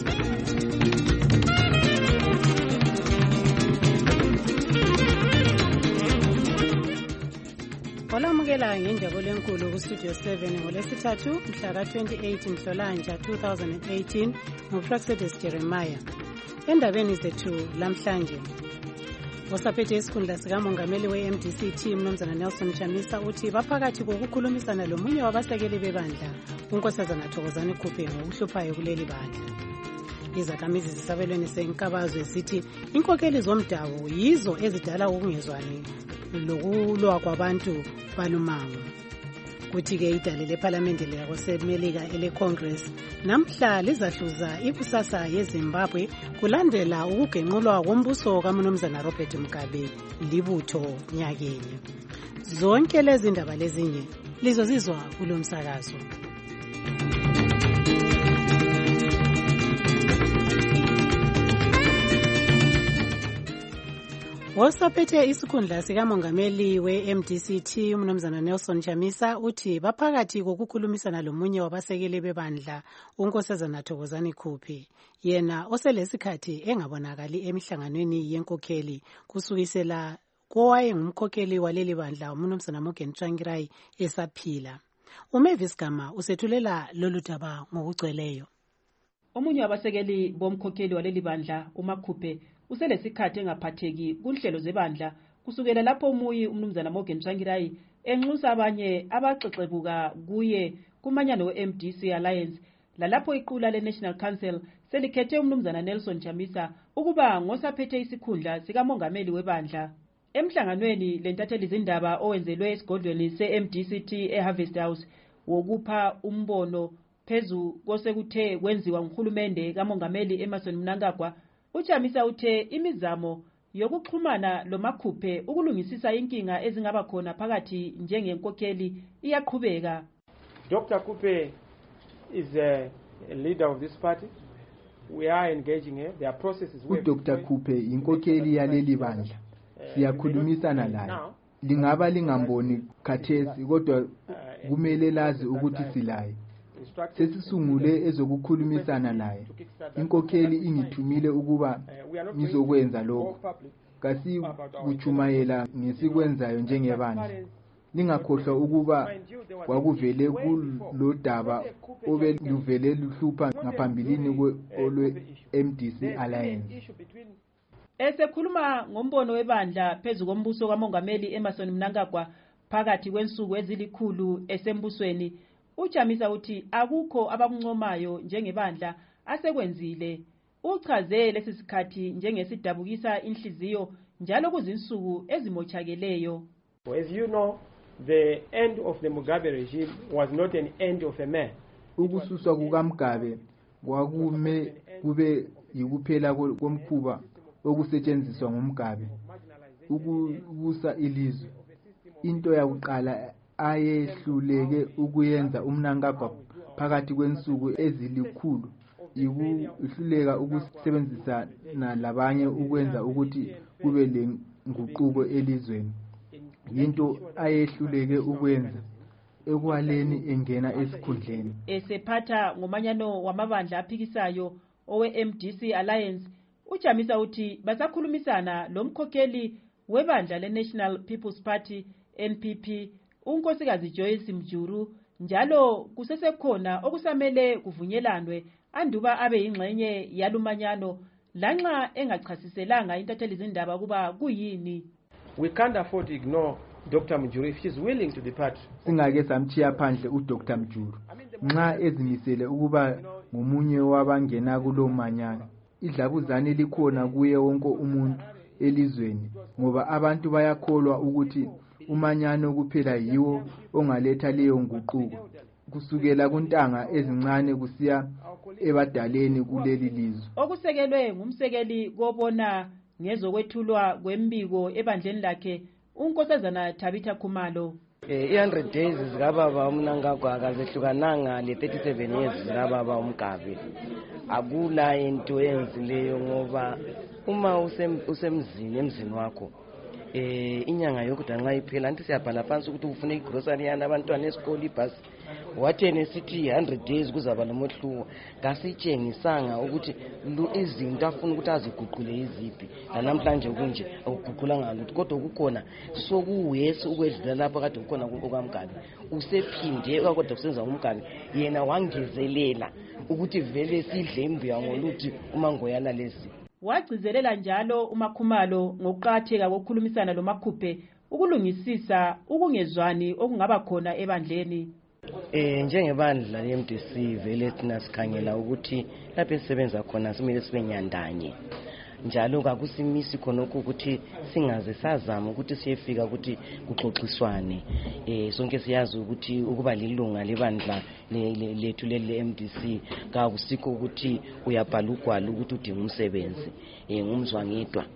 olamukela ngenjabulo enkulu ku-Studio seven ngolwesithathu mhla ka-twenty-eight Nhlolanja two thousand eighteen nguFlaxedes Jeremiah. Endabeni zethu lamhlanje, osaphethe isikhundla sikamongameli we-M D C T Mnumzana Nelson Chamisa uthi baphakathi kokukhulumisana lomunye wabasekeli bebandla unkosazana Thokozani Khuphe ngokuhluphayo kuleli bandla. Izakhamizi zisabelweni senkabazwe zithi inkokeli zomdabu yizo ezidala ukungezwani lokulwa kwabantu balumango. Kuthi-ke idale lephalamende lelakosemelika ele-Congress namhla lizahluza ikusasa yeZimbabwe kulandela ukugenqulwa kombuso kaMnumzana Robert Mugabe libutho nyakeni. Zonke lezi ndaba lezinye lizozizwa kulo msakazo. Osaphethe isikhundla sikamongameli we-M D C T uMnumzana Nelson Chamisa uthi baphakathi kokukhulumisana lomunye wabasekeli bebandla unkosazana Thokozani Khuphe, yena oselesikhathi engabonakali emihlanganweni yenkokheli kusukisela kowayengumkhokheli waleli bandla uMnumzana Morgan Tsvangirai esaphila. uMavis Gama usethulela lolu daba ngokugcweleyo. Omunye wabasekeli bomkhokheli waleli bandla uMakhuphe uselesikhathi engaphatheki kunhlelo zebandla kusukela lapho umuyi uMnumzana Morgan Tsvangirai enxusa abanye abaxexebuka kuye kumanyano we-M D C Alliance, lalapho iqula le-National Council selikhethe uMnumzana Nelson Chamisa ukuba ngosaphethe isikhundla sikamongameli webandla. Emhlanganweni lentatheli zindaba owenzelwe esigodlweni se-M D C T eHarvest House wokupha umbono phezu kosekuthe kwenziwa nguhulumende kamongameli Emmerson Mnangagwa, uChamisa uthe imizamo yokuxhumana loMakhuphe ukulungisisa inkinga ezingaba khona phakathi njengenkokheli iyaqhubeka. Doctor Khuphe is a leader of this party. We are engaging here. There are processes. Doctor Khuphe inkokheli yaleli bandla. Siyakhulumisana laye. Lingaba lingamboni khathesi kodwa kumele lazi ukuthi silaye. Sesisungule ezokukhulumisana naye. Inkokheli ingithumile ukuba ngizokwenza lokho. Kasi kuchumayela ngesikwenzayo njengebandla. Lingakhohlwa ukuba kwakuvele kulodaba obeluvele luhlupha ngaphambilini kwe-M D C Alliance. Esekhuluma ngombono webandla phezu kombuso kamongameli Emmerson Mnangagwa phakathi kwensuku ezilikhulu esembusweni, uChamisa uthi akukho abakuncomayo njengebandla asekwenzile. Uchaze lesi sikhathi njengesidabukisa inhliziyo njalo kuzinsuku ezimochakeleyo. As you know, the end of the Mugabe regime was not an end of a man. Ukususwa kukaMugabe kwakume kube yikuphela komkhuba okusetshenziswa ngumgabe ukubusa ilizwe. Into yakuqala ayehluleke ukuyenza uMnangagwa phakathi kwensuku ezilikhulu ikuhluleka ukusebenzisana labanye ukwenza ukuthi kube lenguquko elizweni. Into ayehluleke ukwenza ekwaleni engena esikhundleni. Esephatha ngomanyano wamabandla aphikisayo owe-M D C Alliance, uChamisa uthi basakhulumisana lomkhokheli webandla le-National People's Party N P P unkosikazi Joyce Mjuru, njalo kusesekhona okusamele kuvunyelwanwe anduba abe yingxenye yalumanyano lanxa engachasiselanga intatheli zindaba kuba kuyini. We can't afford to ignore Doctor Mjuru if she's willing to depart. Singake samthiya phandle uDoctor Mjuru nxa ezimisele ukuba ngomunye wabangena kulomanyano. Idlabuzane likhona kuye wonke umuntu elizweni ngoba abantu bayakholwa ukuthi umanyano kuphela yiwo ongaletha leyo nguquko kusukela kuntanga ezincane kusiya ebadaleni kuleli lizwe. Okusekelwe ngumsekeli kobona ngezokwethulwa kwembiko ebandleni lakhe unkosazana Tabitha Khumalo. i hundred days zikababa uMnangagwa akazehlukananga le thirty-seven years zikababa uMgabe. Akula into enzileyo ngoba uma usemzini emzini wakho eh inyanga yokuda nxa iphela anti siyabhala phansi ukuthi ufune igrocery yana abantwana esikolo ibhasi wathene sithi one hundred days kuzaba nomohluko ngasitshengisanga ukuthi izinto afuna ukuthi aziguqule iziphi namhlanje kunje ukuguqula ngalutho kodwa kukhona sokuwesi ukwedlula lapho kade kukhona kukaMgabe usephinde kodwa kusenza uMgabe yena wangezelela ukuthi vele sidle imbuya ngoluthi uma ngoyala lezi. Wagcizelela njalo uMakhumalo ngokuqhatheka kokukhulumisana loMakhuphe ukulungisisa ukungezwani okungaba khona ebandleni. Eh njengebandla le-M D C vele thina sikhangela ukuthi lapho esebenza khona simele sibe nyandanye. Njalo kakusimisi khonokho ukuthi singaze sazama ukuthi siyefika ukuthi kuxoxiswane. Eh sonke siyazi ukuthi ukuba lilunga lebandla lethu le-M D C kakusikho ukuthi uyabhala ugwalo ukuthi udinga umsebenzi eh ngumzwa ngedwa.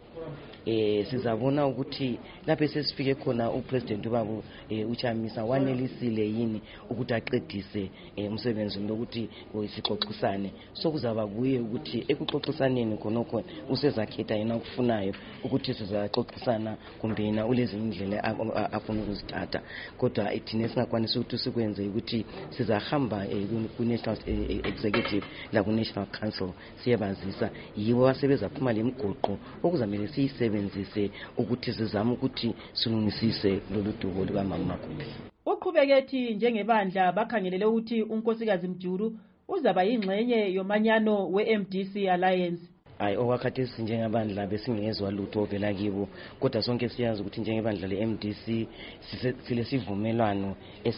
Eh sizabona ukuthi lapho sesifike khona upresident ubaba uChamisa wanelisile yini ukuthi aqedise umsebenzi lokuthi sixoxisane sokuzaba kuye ukuthi ekuxoxisaneni khonokho usezakhetha yena ukufunayo ukuthi sizaxoxisana kumbe yena ulezi indlela afuna ukuzithatha kodwa ithina singakwanisa ukuthi sikwenze ukuthi sizahamba ku National Executive la ku National Council siyabazisa yibo basebenza phuma lemgoqo okuzamele siyisebenze ukuthi sizama ukuthi silungisise lolu dubo likaMama Makhuphe. Uqhubeke njengebandla bakhangelele ukuthi unkosikazi Mjuru uzaba yingxenye yomanyano we-M D C Alliance. Hayi okwakhathesi njengebandla besingezwa lutho ovela kibo kodwa sonke siyazi ukuthi njengebandla le-M D C sile sivumelwano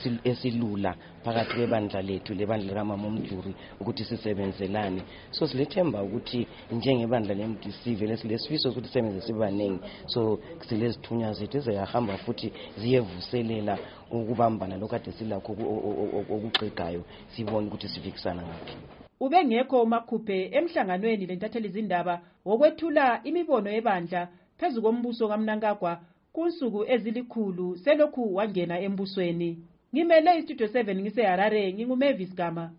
esilula phakathi kwebandla lethu lebandla kaMama Mjuru ukuthi sisebenzelane so silethemba ukuthi njengebandla le-M D C vele silesifiso ukuthi sisebenze sibanengi so silezithunya zethu eziyahamba futhi ziyevuselela ukubambana lokade silakho okuxegayo sibone ukuthi sifikisana ngaphi. Ubengekho uMakhuphe emhlanganweni lentatheli izindaba wokwethula imibono yebandla phezu kombuso kaMnangagwa kunsuku ezilikhulu selokhu wangena embusweni. Ngimele istudio seven ngise Harare nginguMavis Gama.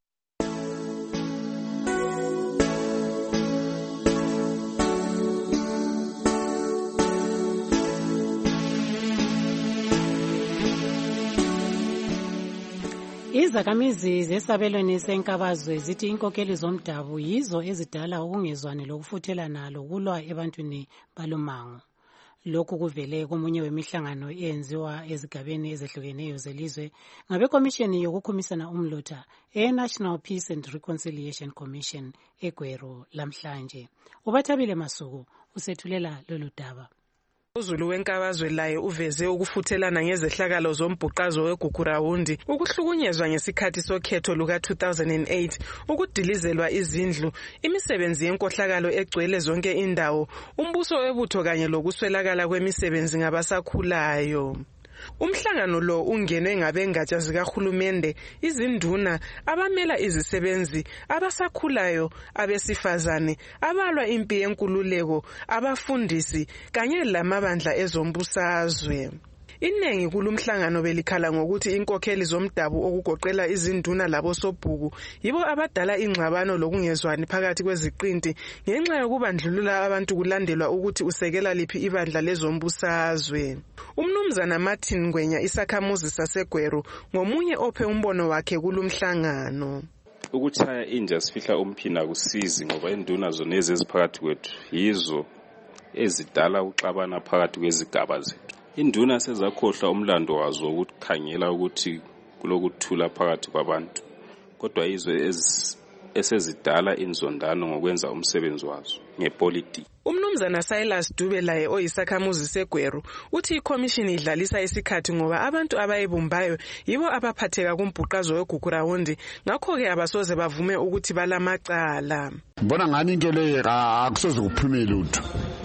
Izakhamizi zesabelweni senkabazwe zithi inkokeli zomdabu yizo ezidala ukungezwani lokufuthelana lokulwa ebantwini balumango. Lokhu kuvele komunye wemihlangano eyenziwa ezigabeni ezehlukeneyo zelizwe ngabekomishini yokukhumisana umlotha e-National Peace and Reconciliation Commission eGwero lamhlanje. Ubathabile Masuku usethulela lolu daba. UZulu wenkabazwe laye uveze ukufuthelana ngezehlakalo zombhuqazo weGugurawundi, ukuhlukunyezwa ngesikhathi sokhetho luka two thousand eight, ukudilizelwa izindlu, imisebenzi yenkohlakalo egcwele zonke indawo, umbuso webutho kanye lokuswelakala kwemisebenzi ngabasakhulayo. Umhlangano lo ungenwe ngabengatsha zikahulumende, izinduna, abamela izisebenzi, abasakhulayo, abesifazane, abalwa impi yenkululeko, abafundisi kanye lamabandla ezombusazwe. Inengi kulumhlangano belikhala ngokuthi inkokheli zomdabu okugoqela izinduna labo sobhuku yibo abadala ingxabano lokungezwani phakathi kweziqinti ngenxa yokubandlulula abantu kulandelwa ukuthi usekela liphi ibandla lezombusazwe. Umnumzana Martin Ngwenya isakhamuzi saseGwero ngomunye ophe umbono wakhe kulumhlangano. Ukuthaya inja sifihla umphina kusizi ngoba induna zona eziphakathi kwethu yizo ezidala uxabana phakathi kwezigaba zethu. Induna sezakhohlwa umlando wazo ukukhangela ukuthi kulokuthula phakathi kwabantu kodwa izwe esezidala inzondano ngokwenza umsebenzi wazo ngepolitiki. Umnumzana Silas Dube laye oyisakhamuzi seGwero uthi iCommission idlalisa isikhathi ngoba abantu abayibumbayo yibo abaphatheka kumbhuqazo weGugurawundi ngakho ke abasoze bavume ukuthi balamacala. Bona ngani into le akusoze kuphumele lutho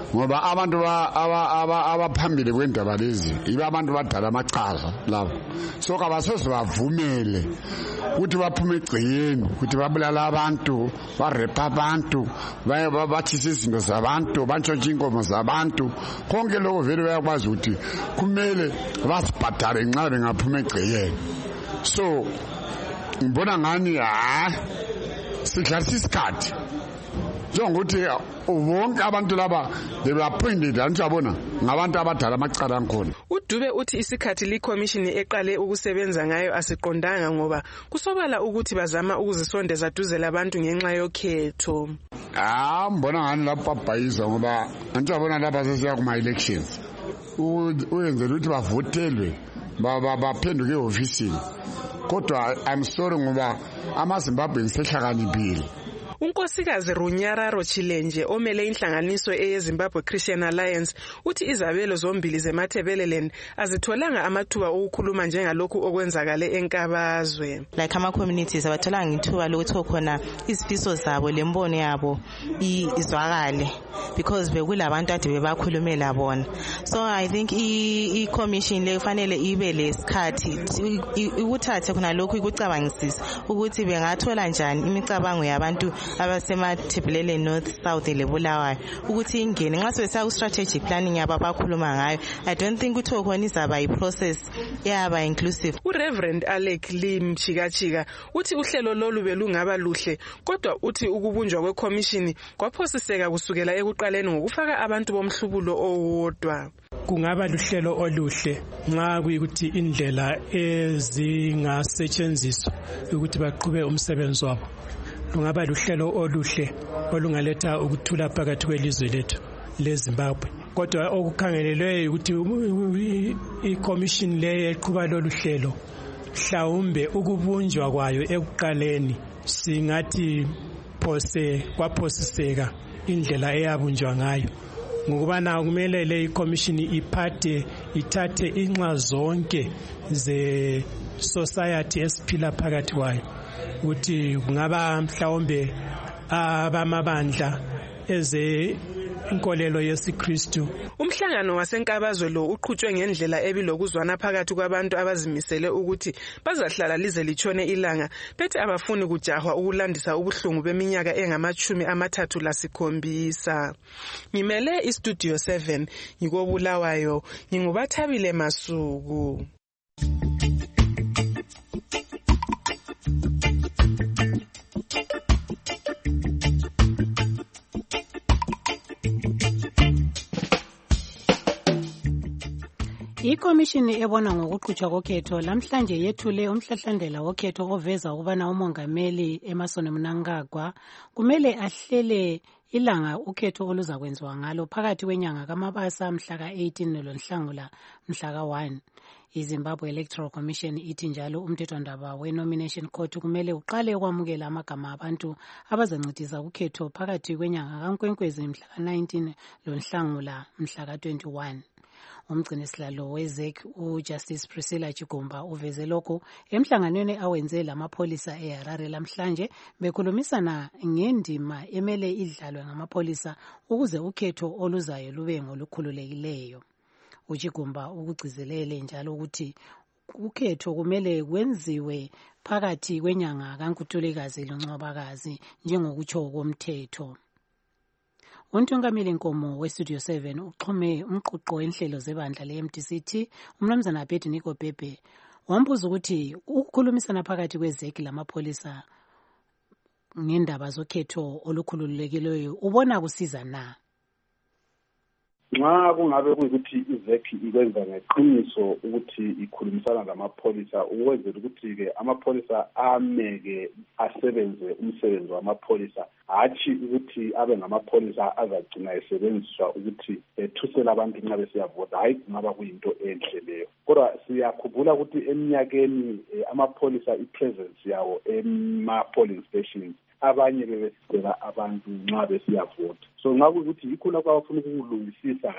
ngoba abantu abaphambili kwendaba lezi iba abantu badala amacala labo so kabasoze bavumele ukuthi baphume egciyeni ukuthi babulala abantu barepa abantu bathise izinto zabantu bantshontshe inkomo zabantu konke lokho vele bayakwazi ukuthi kumele basibhadale nxa bengaphuma egciyeni so ngibona ngani ha sidlalisa isikhathi njengokuthi bonke abantu laba bebaphindile anjabona ngabantu abadala amacala ankhona. uDube uthi isikhathi likhomishini eqale ukusebenza ngayo asiqondanga ngoba kusobala ukuthi bazama ukuzisondeza duze labantu ngenxa yokhetho. Ah mbona ngani lapha bhayiza ngoba anjabona lapha sesiya kuma elections uyenzela ukuthi bavotelwe baphenduke ehofisini kodwa I'm sorry ngoba amaZimbabwe ngisehlakaniphile. unkosikazi Runyararo Chilenje omele inhlanganiso eyeZimbabwe Christian Alliance uthi izabelo zombili zeMatabeleland azitholanga amathuba okukhuluma njengalokhu okwenzakale enkabazwe. Like ama communities abatholanga ithuba lokutho khona izifiso zabo lembono yabo izwakale because bekulabantu ade bebakhulumela bona. So I think i commission le kufanele ibe lesikhathi ukuthathe khona lokhu ikucabangisisa ukuthi bengathola njani imicabango yabantu abasemathebelele North South lebulawayo ukuthi ingene nxa sebesa strategic planning yaba bakhuluma ngayo. I don't think ukuthi khona izaba iprocess yaba inclusive. uReverend Alec Lim Chikachika uthi uhlelo lolu belungaba luhle kodwa uthi ukubunjwa kweCommission kwaphosiseka kusukela ekuqaleni ngokufaka abantu bomhlubulo owodwa. Kungaba luhlelo oluhle nxa kuyikuthi indlela ezingasetshenziswa ukuthi baqhube umsebenzi wabo. Kungaba luhlelo oluhle olungaletha ukuthula phakathi kwelizwe lethu leZimbabwe. Kodwa okukhangelelwe ukuthi iCommission le eqhuba lolu hlelo mhlawumbe ukubunjwa kwayo ekuqaleni singathi phose kwaphosiseka indlela eyabunjwa ngayo ngokubana kumele le iCommission iphathe ithathe inxa zonke ze society esiphila phakathi kwayo ukuthi kungaba mhlawumbe abamabandla eze inkolelo yesiKristu. Umhlangano wasenkabazwe lo uqhutshwe ngendlela ebilokuzwana phakathi kwabantu abazimisele ukuthi bazahlala lize litshone ilanga bethe abafuni kujahwa ukulandisa ubuhlungu beminyaka engamachumi amathathu lasikhombisa. Ngimele iStudio seven ngikobulawayo ngingubathabile Masuku. Ikomishini ebona ngokuqhutshwa kokhetho lamhlanje yethule umhlahlandlela wokhetho oveza ukubana umongameli Emmerson Mnangagwa kumele ahlele ilanga ukhetho oluzakwenziwa ngalo phakathi kwenyanga kaMabasa mhla ka eighteen loNhlangula mhla ka one. iZimbabwe Electoral Commission ithi njalo umthethwandaba we-Nomination Court kumele uqale ukwamukela amagama abantu abazancedisa ukhetho phakathi kwenyanga kaNkwenkwezi mhla ka nineteen loNhlangula mhla ka twenty-one. Umgcinisihlalo weZEC uJustice Priscilla Chigumba uveze lokho emhlanganweni awenze lamapholisa eHarare lamhlanje bekhulumisana ngendima emele idlalwe ngamapholisa ukuze ukhetho oluzayo lube ngolukhululekileyo. uChigumba ukugcizelele njalo ukuthi ukhetho kumele kwenziwe phakathi kwenyanga kaNkutulikazi loNcwabakazi njengokutsho komthetho. Untungameli Nkomo weStudio seven uxhume umquqo enhlelo zebandla le-M D C T umnumzana Abednego Bhebhe wambuza ukuthi ukukhulumisana phakathi kweZEC lamapholisa ngendaba zokhetho olukhululekileyo ubona kusiza na? Nxa kungabe kuyikuthi iZEC ikwenza ngeqiniso ukuthi ikhulumisana lamapholisa ukwenzela ukuthi-ke amapholisa ameke asebenze umsebenzi wamapholisa hatshi ukuthi abe ngamapholisa azagcina esebenziswa ukuthi ethusele abantu nxa besiyavota. Hayi kungaba kuyinto enhle leyo. Kodwa siyakhumbula ukuthi eminyakeni amapholisa ipresence yawo ema-polling stations abanye bebesicela abantu nxa besiyavota. So nxa kuyikuthi yikho lapho abafuna ukulungisisa hayi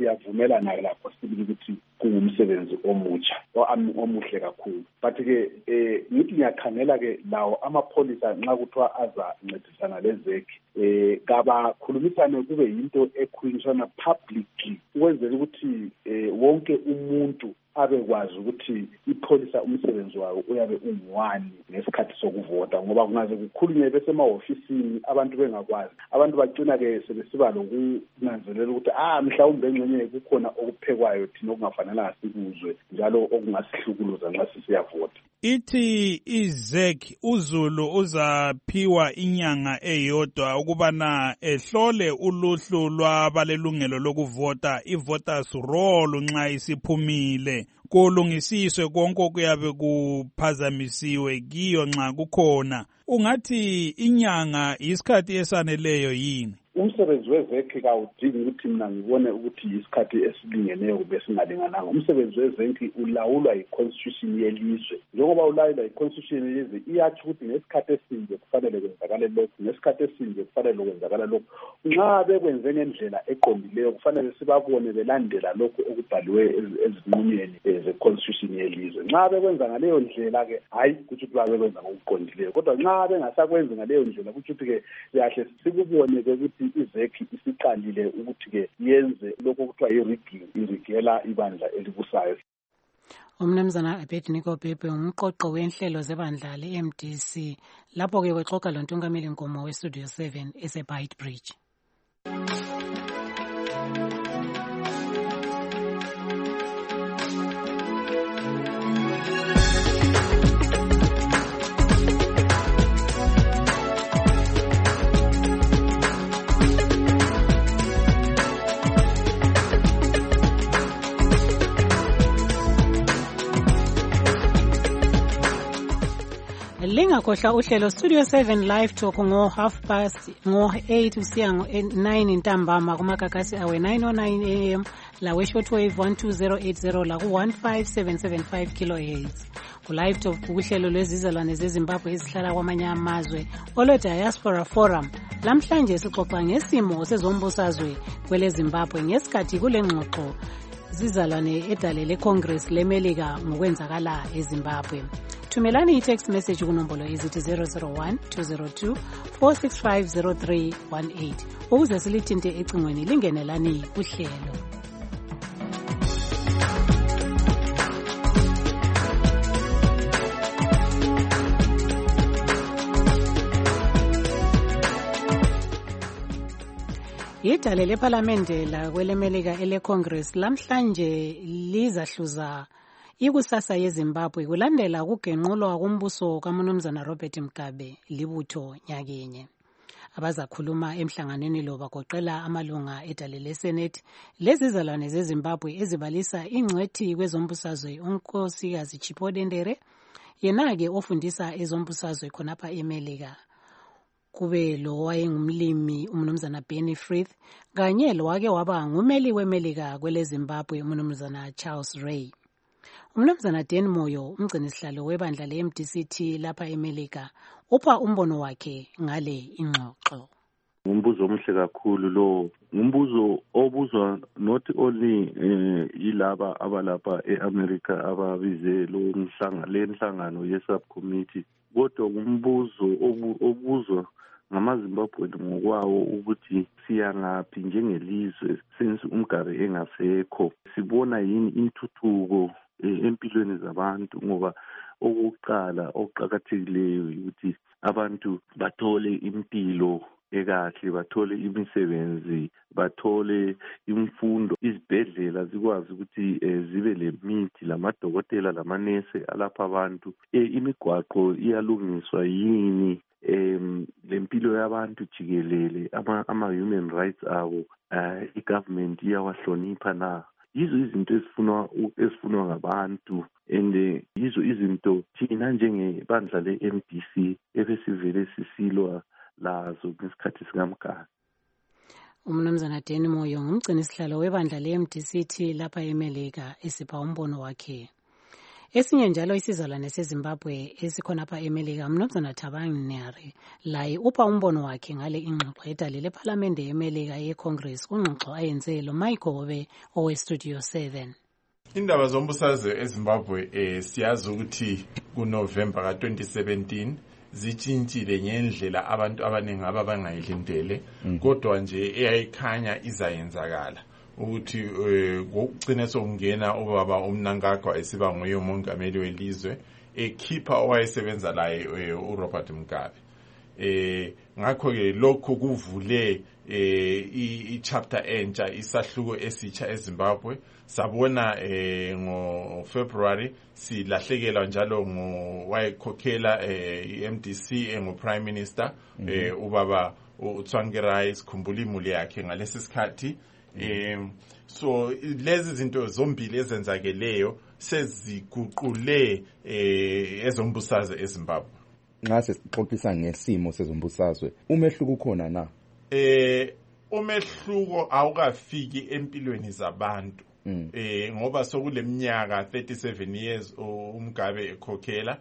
siyavumelana lapho sibili ukuthi kungumsebenzi omutsha omuhle kakhulu. But-ke eh ngithi ngiyakhangela ke lawo amapholisa nxa kuthiwa azancedisana lezekhi eh kabakhulumisane kube yinto ekhulunyiswana publicly ukwenzela ukuthi wonke umuntu abekwazi ukuthi ipholisa umsebenzi wayo uyabe unguwani ngesikhathi sokuvota, ngoba kungaze kukhulunywe besemahofisini abantu bengakwazi. Abantu bagcina ke sebesiba lokunanzelela ukuthi ah mhlawumbe engxenye kukhona okuphekwayo thina okungafanelanga sikuzwe njalo okungasihlukuluza nxa sisiyavota. Ithi izek uZulu uzaphiwa inyanga eyodwa ukubana ehlole uluhlu lwabalelungelo lokuvota, i-voters roll nxa isiphumile, kulungisiswe konke okuyabe kuphazamisiwe kiyo nxa kukhona. Ungathi inyanga isikhathi esaneleyo yini? Umsebenzi wezekhi kawudingi ukuthi mina ngibone ukuthi isikhathi esilingeneyo kube singalingananga. Umsebenzi wezekhi ulawulwa yi-constitution yelizwe. Njengoba ulawulwa yi-constitution yelizwe iyathi ukuthi ngesikhathi esinje kufanele kwenzakale lokhu, ngesikhathi esinje kufanele kwenzakala lokhu. Nxa bekwenze ngendlela eqondileyo kufanele sibabone belandela lokhu okubhaliwe ezinqumeni ze-constitution yelizwe. Nxa bekwenza ngaleyo ndlela ke hayi kuthi babe benza ngokuqondileyo, kodwa nxa bengasakwenzi ngaleyo ndlela kuthi ke yahle sikubone ke ukuthi izekhi isiqalile ukuthi-ke yenze lokho kuthiwa i-rigging, irigela ibandla elibusayo. Umnumzana Abednego Bhebhe umqoqo wenhlelo zebandla le-M D C lapho-ke wexoxa lontungameli Nkomo we-Studio seven ese-Byte Bridge. Lingakhohlwa uhlelo Studio seven Live Talk ngo half past ngo eight usiya ngo nine ntambama kumakakasi awe nine oh nine a m la we shortwave one two zero eight zero la ku one five seven seven five kilohertz. Ku Live Talk uhlelo lwezizalwane zeZimbabwe ezihlala kwamanye amazwe olo Diaspora Forum. Lamhlanje sixoxa ngesimo sezombusazwe kwele Zimbabwe ngesikhathi kule ngxoxo zizalwane edalele Congress leMelika ngokwenzakala eZimbabwe. Thumelani i-text message kunombolo ezithi zero zero one two zero two four six five zero three one eight ukuze silithinte ecingweni lingenelani uhlelo. Idale leParlamente la kwelemelika ele-Congress lamhlanje lizahluza ikusasa yeZimbabwe kulandela ukugenqulwa kumbuso kaMnumzana Robert Mugabe libutho nyakenye. Abazakhuluma emhlanganweni lo bagoqela amalunga edale leSenate lezizalwane zeZimbabwe ezibalisa ingcwethi kwezombusazwe uNkosikazi Chipodendere, yena-ke ofundisa ezombusazwe khonapha eMelika. Kube lo wayengumlimi uMnumzana Benny Frith kanye lo wake waba ngumeli weMelika kwele Zimbabwe uMnumzana Charles Ray. Umnumzana Dan Moyo umgcinisihlalo webandla le-M D C T lapha eMelika upha umbono wakhe ngale ingxoxo. Ngumbuzo omuhle kakhulu lo, ngumbuzo obuzwa not only eh, yilaba abalapha eAmerica ababize lo mhlangano le nhlangano ye-subcommittee, kodwa ngumbuzo obuzwa ngamaZimbabwe ngokwawo ukuthi siyangaphi njengelizwe since uMgabe engasekho. Sibona yini intuthuko empilweni zabantu, ngoba okokuqala okuqakathekileyo ukuthi abantu bathole impilo ekahle, bathole imisebenzi, bathole imfundo, izibhedlela zikwazi ukuthi eh, zibe lemithi lamadokotela lamanese alapha abantu. Eh, imigwaqo iyalungiswa yini, em lempilo yabantu jikelele, ama, ama human rights abo uh, i-government iyawahlonipha na? Yizo izinto ezifunwa ezifunwa ngabantu, and yizo izinto thina njengebandla le-M D C ebesivele sisilwa lazo ngesikhathi sikaMgabe. Umnumzana Dan Moyo ngumgcinisihlalo webandla le-M D C T lapha eMelika esipha umbono wakhe. Esinye njalo isizalwane seZimbabwe esikhona apha eMelika, Mnumzana Thabang Nare, laye upha umbono wakhe ngale ingxoxo edalile ePhalamende yeMelika yeCongress, ungxoxo ayenze lo Mike Hobe oweStudio seven. Indaba zombusazwe eZimbabwe eh siyazi ukuthi kuNovember ka twenty seventeen zitshintshile ngendlela abantu abaningi ababangayilindele, kodwa nje eyayikhanya izayenzakala ukuthi ngokugcina sokungena ubaba uMnangagwa esiba nguye umongameli welizwe ekhipha owayesebenza laye uRobert Mugabe. Eh ngakho ke lokho kuvule eh i-chapter entsha, isahluko esitsha eZimbabwe. Sabona eh ngo February silahlekelwa njalo ngo wayekhokhela eh i-M D C engu Prime Minister eh ubaba uTsvangirai, sikhumbula imuli yakhe ngalesi sikhathi. Eh so lezi zinto zombili ezenzakeleyo seziguqule eh ezombusazwe eZimbabwe. Ngase sixoxisa ngesimo sezombusazwe, umehluko ukhona na? Eh umehluko awukafiki empilweni zabantu. Mm. Eh ngoba sokuleminyaka thirty-seven years uMgabe ekhokhela,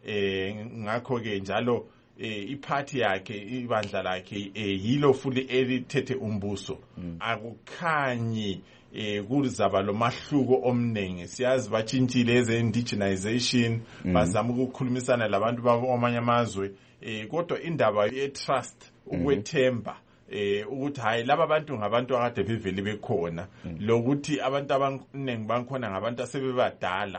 eh ngakho ke njalo eh iparty yakhe ibandla lakhe eh yilo futhi elithethe umbuso. Mm. Akukhanyi eh kuzaba lo mahluko omnengi. Siyazi bachintshile eze indigenization, mm. bazama ukukhulumisana labantu babo amanye amazwe, eh kodwa indaba ye trust, ukwethemba, mm. eh ukuthi hayi laba abantu ngabantu akade bevele bekhona, mm. lokuthi abantu abaningi bankhona ngabantu asebebadala,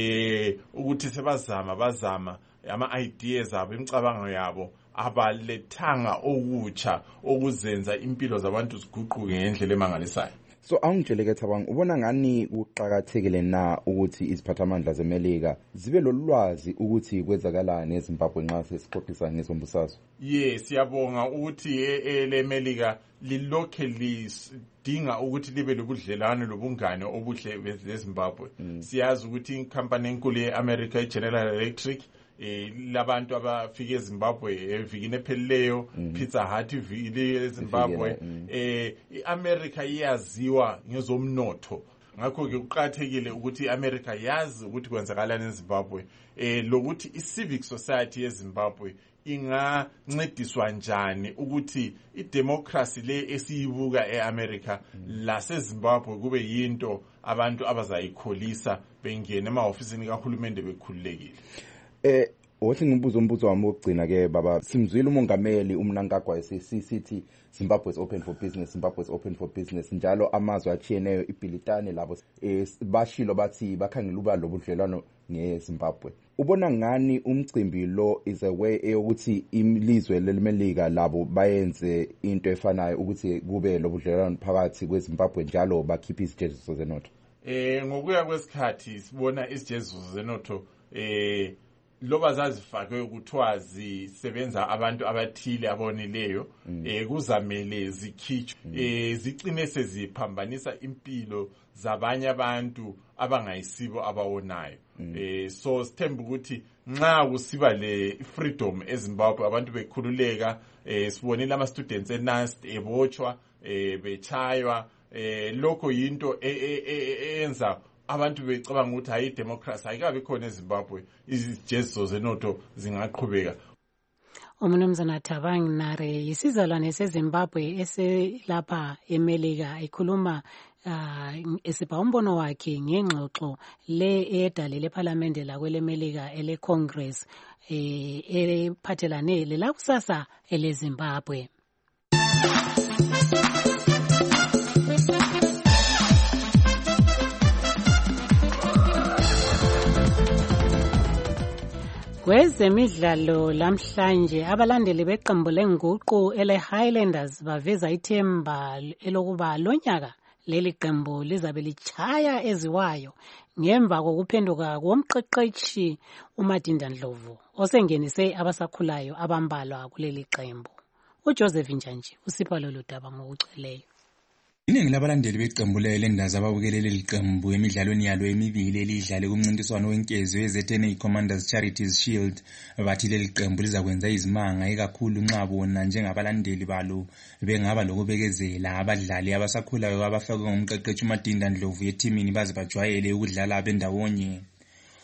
eh ukuthi sebazama bazama ama ideas abo, imicabango yabo abalethanga okutsha okuzenza impilo zabantu ziguquke ngendlela emangalisayo. So awungitsheleke Thabang, ubona ngani uqhakathekile na ukuthi iziphathamandla zeMelika zibe lolwazi ukuthi kwenzakalani eZimbabwe nxa sesixoxisa ngezombusazwe? Yes, siyabonga ukuthi leMelika lilokhe lidinga ukuthi libe lobudlelwane lobungane obuhle beZimbabwe. Mm. Siyazi ukuthi inkampani enkulu yeAmerica iGeneral Electric eh labantu abafike eZimbabwe evikini ephelileyo, mm. Pizza Hut ivile eZimbabwe, mm. eh iAmerica iyaziwa ngezomnotho. Ngakho ke uqhathekile ukuthi iAmerica yazi ukuthi kwenzakalani eZimbabwe, eh lokuthi iCivic Society yeZimbabwe ingancediswa njani ukuthi idemocracy le esiyibuka eAmerica, mm. laseZimbabwe kube yinto abantu abazayikholisa bengene emahofisini kahulumende bekhululekile. Eh othi ngibuza umbuzo wami wokugcina ke baba, simzwile umongameli uMnangagwa esisithi Zimbabwe is open for business, Zimbabwe is open for business, njalo amazwe achiyeneyo iBhilitane labo eh bashilo bathi bakhangela uba lobudlelwano ngeZimbabwe. Ubona ngani umcimbi lo is a way eyokuthi ilizwe leMelika labo bayenze into efanayo ukuthi kube lobudlelwano phakathi kweZimbabwe njalo bakhipha izijeziso zenotho? Eh ngokuya kwesikhathi sibona izijeziso zenotho eh loba zazifakwe ukuthiwa zisebenza abantu abathile abonileyo, mm. eh kuzamele zikhitshwe, mm. eh zicine seziphambanisa impilo zabanye abantu abangayisibo abawonayo. Mm. Eh so sithemba ukuthi nxa kusiba le freedom eZimbabwe abantu bekhululeka, eh sibonile ama students eNAST ebotshwa, eh bechaywa, eh lokho yinto eyenza abantu becabanga ukuthi hayi democracy ayikabe khona eZimbabwe, izijeziso zenotho zingaqhubeka. Umnumzana Thabang Nare yisizalwane seZimbabwe eselapha eMelika ikhuluma uh, esipha umbono wakhe ngengxoxo le edalile ePhalamende lakweleMelika eleCongress eh ephathelane lelakusasa eleZimbabwe. Kwezemidlalo lamhlanje abalandeli beqembu lenguqu ele Highlanders baveza ithemba elokuba lonyaka leli qembu lizabe lichaya eziwayo ngemva kokuphenduka komqeqeshi uMadinda Ndlovu osengenise abasakhulayo abambalwa kuleli qembu. uJoseph Njanje usipha lolu daba ngokuceleyo. Iningi labalandeli beqembu leHighlanders ababukele leli qembu emidlalweni yalo emibili elidlale kumncintiswano wenkezo yeZ N A Commanders Charities Shield bathi leli qembu lizakwenza izimanga ikakhulu nxa bona njengabalandeli balo bengaba lokubekezela abadlali abasakhulayo abafakwe ngumqeqeshi uMadinda Ndlovu yethimini baze bajwayele ukudlala bendawonye.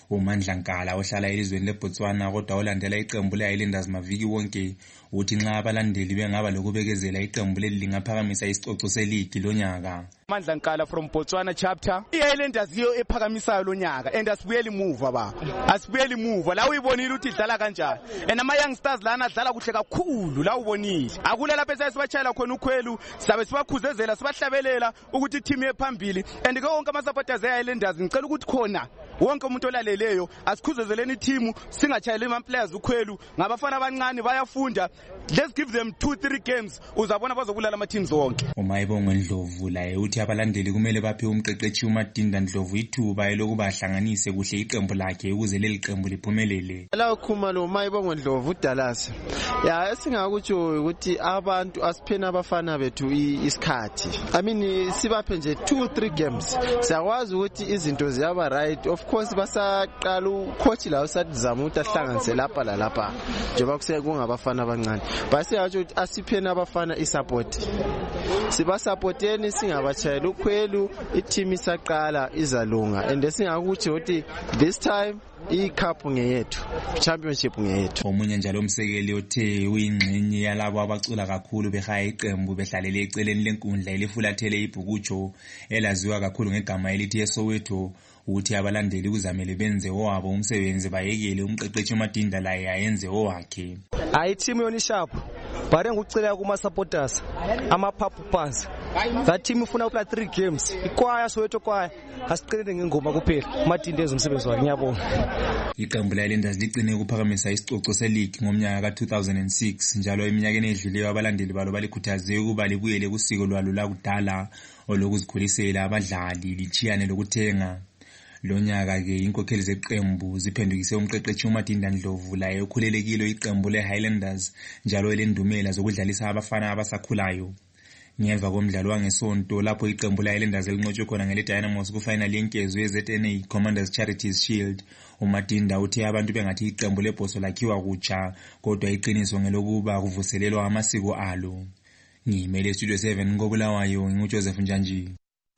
uMandla Nkala ohlala elizweni leBotswana kodwa olandela iqembu le-Highlanders maviki wonke uthi nxa abalandeli bengaba lokubekezela iqembu leli lingaphakamisa isicoco seligi lonyaka. Mandla Nkala from Botswana chapter. I-Highlanders yiyo ephakamisayo lonyaka and asibuyeli muva ba. Asibuyeli muva la uyibonile ukuthi idlala kanjani. And ama young stars lana adlala kuhle kakhulu la ubonile. Akula lapha esibachayela khona ukhwelu sabe sibakhuzezela sibahlabelela ukuthi team yephambili and ke wonke ama supporters e-Highlanders ngicela ukuthi khona wonke umuntu olaleleyo asikhuzezeleni team singachayeli ama players ukhwelu ngabafana abancane bayafunda. Let's give them two three games uzabona bazobulala ama teams wonke. uMayibongo Ndlovu laye uthi abalandeli kumele baphe umqeqeshi uMadinda Ndlovu ithuba elokuba ahlanganise kuhle iqembu lakhe ukuze leli qembu liphumelele. La ukhuma lo Mayibongo Ndlovu uDallas ya esingakutsho ukuthi abantu asiphena abafana bethu isikhathi. I mean sibaphe nje two three games siyakwazi ukuthi izinto ziyaba right. Of course basaqala ucoach la usadizama ukuthi ahlanganise lapha la lapha njengoba kuseke kungabafana abancane. Base yatsho ukuthi asiphena abafana isupport. Siba supporteni singabachayela ukhwelu i-team isaqala izalunga and singakuthi ukuthi this time i-cup ngeyethu, championship ngeyethu. Omunye njalo umsekeli othe uyingxenye yalabo abacula kakhulu behaya iqembu behlalele eceleni lenkundla elifulathele ibhukujo elaziwa kakhulu ngegama elithi eSoweto uthi abalandeli kuzamele benze owabo umsebenzi bayekele umqeqeshi uMadinda laye ayenze owakhe. Hayi team yona sharp bare ngucela kuma supporters ama papu pants that team ufuna uplay three games ikwaya Soweto kwaya asiqinile ngengoma kuphela Madinda enza umsebenzi wakhe ngiyabonga. Iqembu le-Highlanders liqine ukuphakamisa isicoco seligi ngomnyaka ka two thousand six njalo eminyakeni edluleyo abalandeli balo balikhuthaze ukuba libuyele kusiko lwalo lakudala olokuzikhulisela abadlali lichiyane lokuthenga. Lonyaka ke inkokheli zeqembu ziphendukise umqeqeshi uMadinda Ndlovu laye ukhulelekile iqembu le-Highlanders njalo elendumela zokudlalisa abafana abasakhulayo. Ngemva komdlalo wangesonto lapho iqembu le-Highlanders elinqotshwe khona ngele Dynamos kufinal yenkezo ye-Z N A Commanders Charities Shield, uMadinda uthi abantu bengathi iqembu lebhoso lakhiwa kutsha kodwa iqiniso ngelokuba kuvuselelwa amasiko alo. Ngimele Studio seven ngobulawayo nginguJoseph Njanji.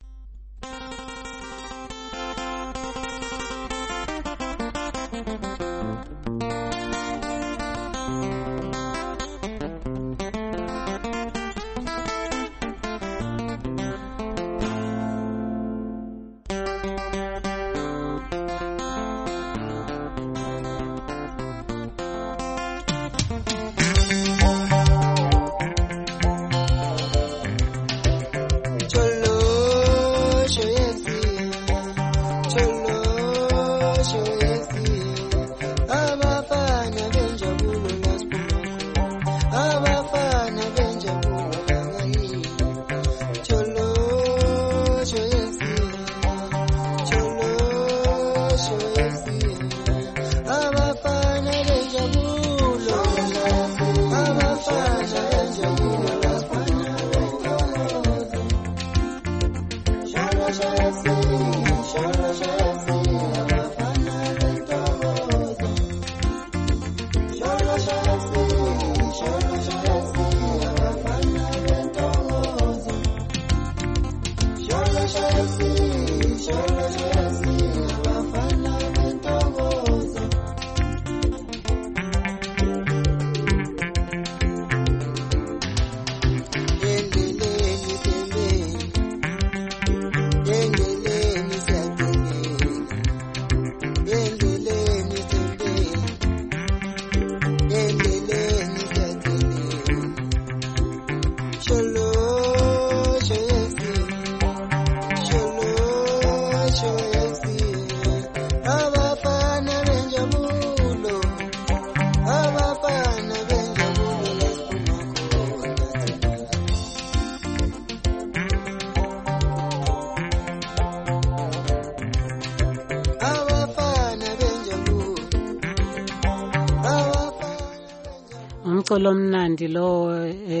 umculo omnandi lo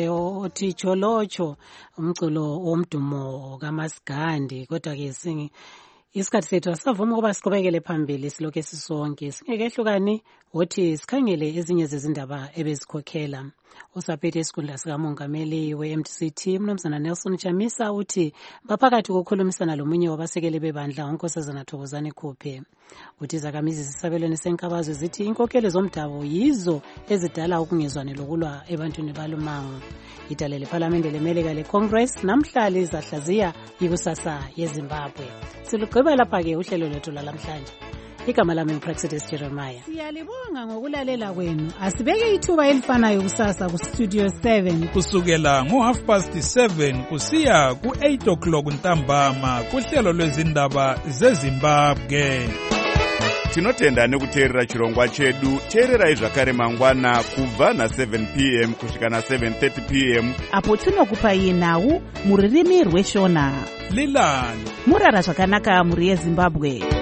othi Jolocho, umculo womdumo kaMasigandi. Kodwa ke singi isikhathi sethu asavuma ukuba siqhubekele phambili silokho sisonke singekehlukani wothi sikhangele ezinye zezindaba ebezikhokhela. usaphethe isikhundla sikamongameli we-M D C T mnumzana Nelson Chamisa uthi baphakathi kokukhulumisana lomunye wabasekeli bebandla unkosazana Thokozani Khuphe. Uthi izakhamizi zisabelweni senkabazwe zithi inkokheli zomdabu yizo ezidala ukungezwani lokulwa ebantwini balumango. Idale lephalamende lemelika le-Congress namhla lizahlaziya ikusasa yeZimbabwe. Silugqiba lapha-ke uhlelo lwethu lalamhlanje. Igama lami uPraxidis Jeremiah. Siyalibonga ngokulalela kwenu. Asibeke ithuba elifanayo kusasa ku-Studio seven. Kusukela ngo-half past seven kusiya ku-eight o'clock ntambama kuhlelo lwezindaba zeZimbabwe. Tinotenda nekuteerera chirongwa chedu. Teererai zvakare mangwana kubva na seven p m kusvika na seven thirty p m apo tinokupai nhau muririmi rweshona. Lilani murara zvakanaka muri yeZimbabwe.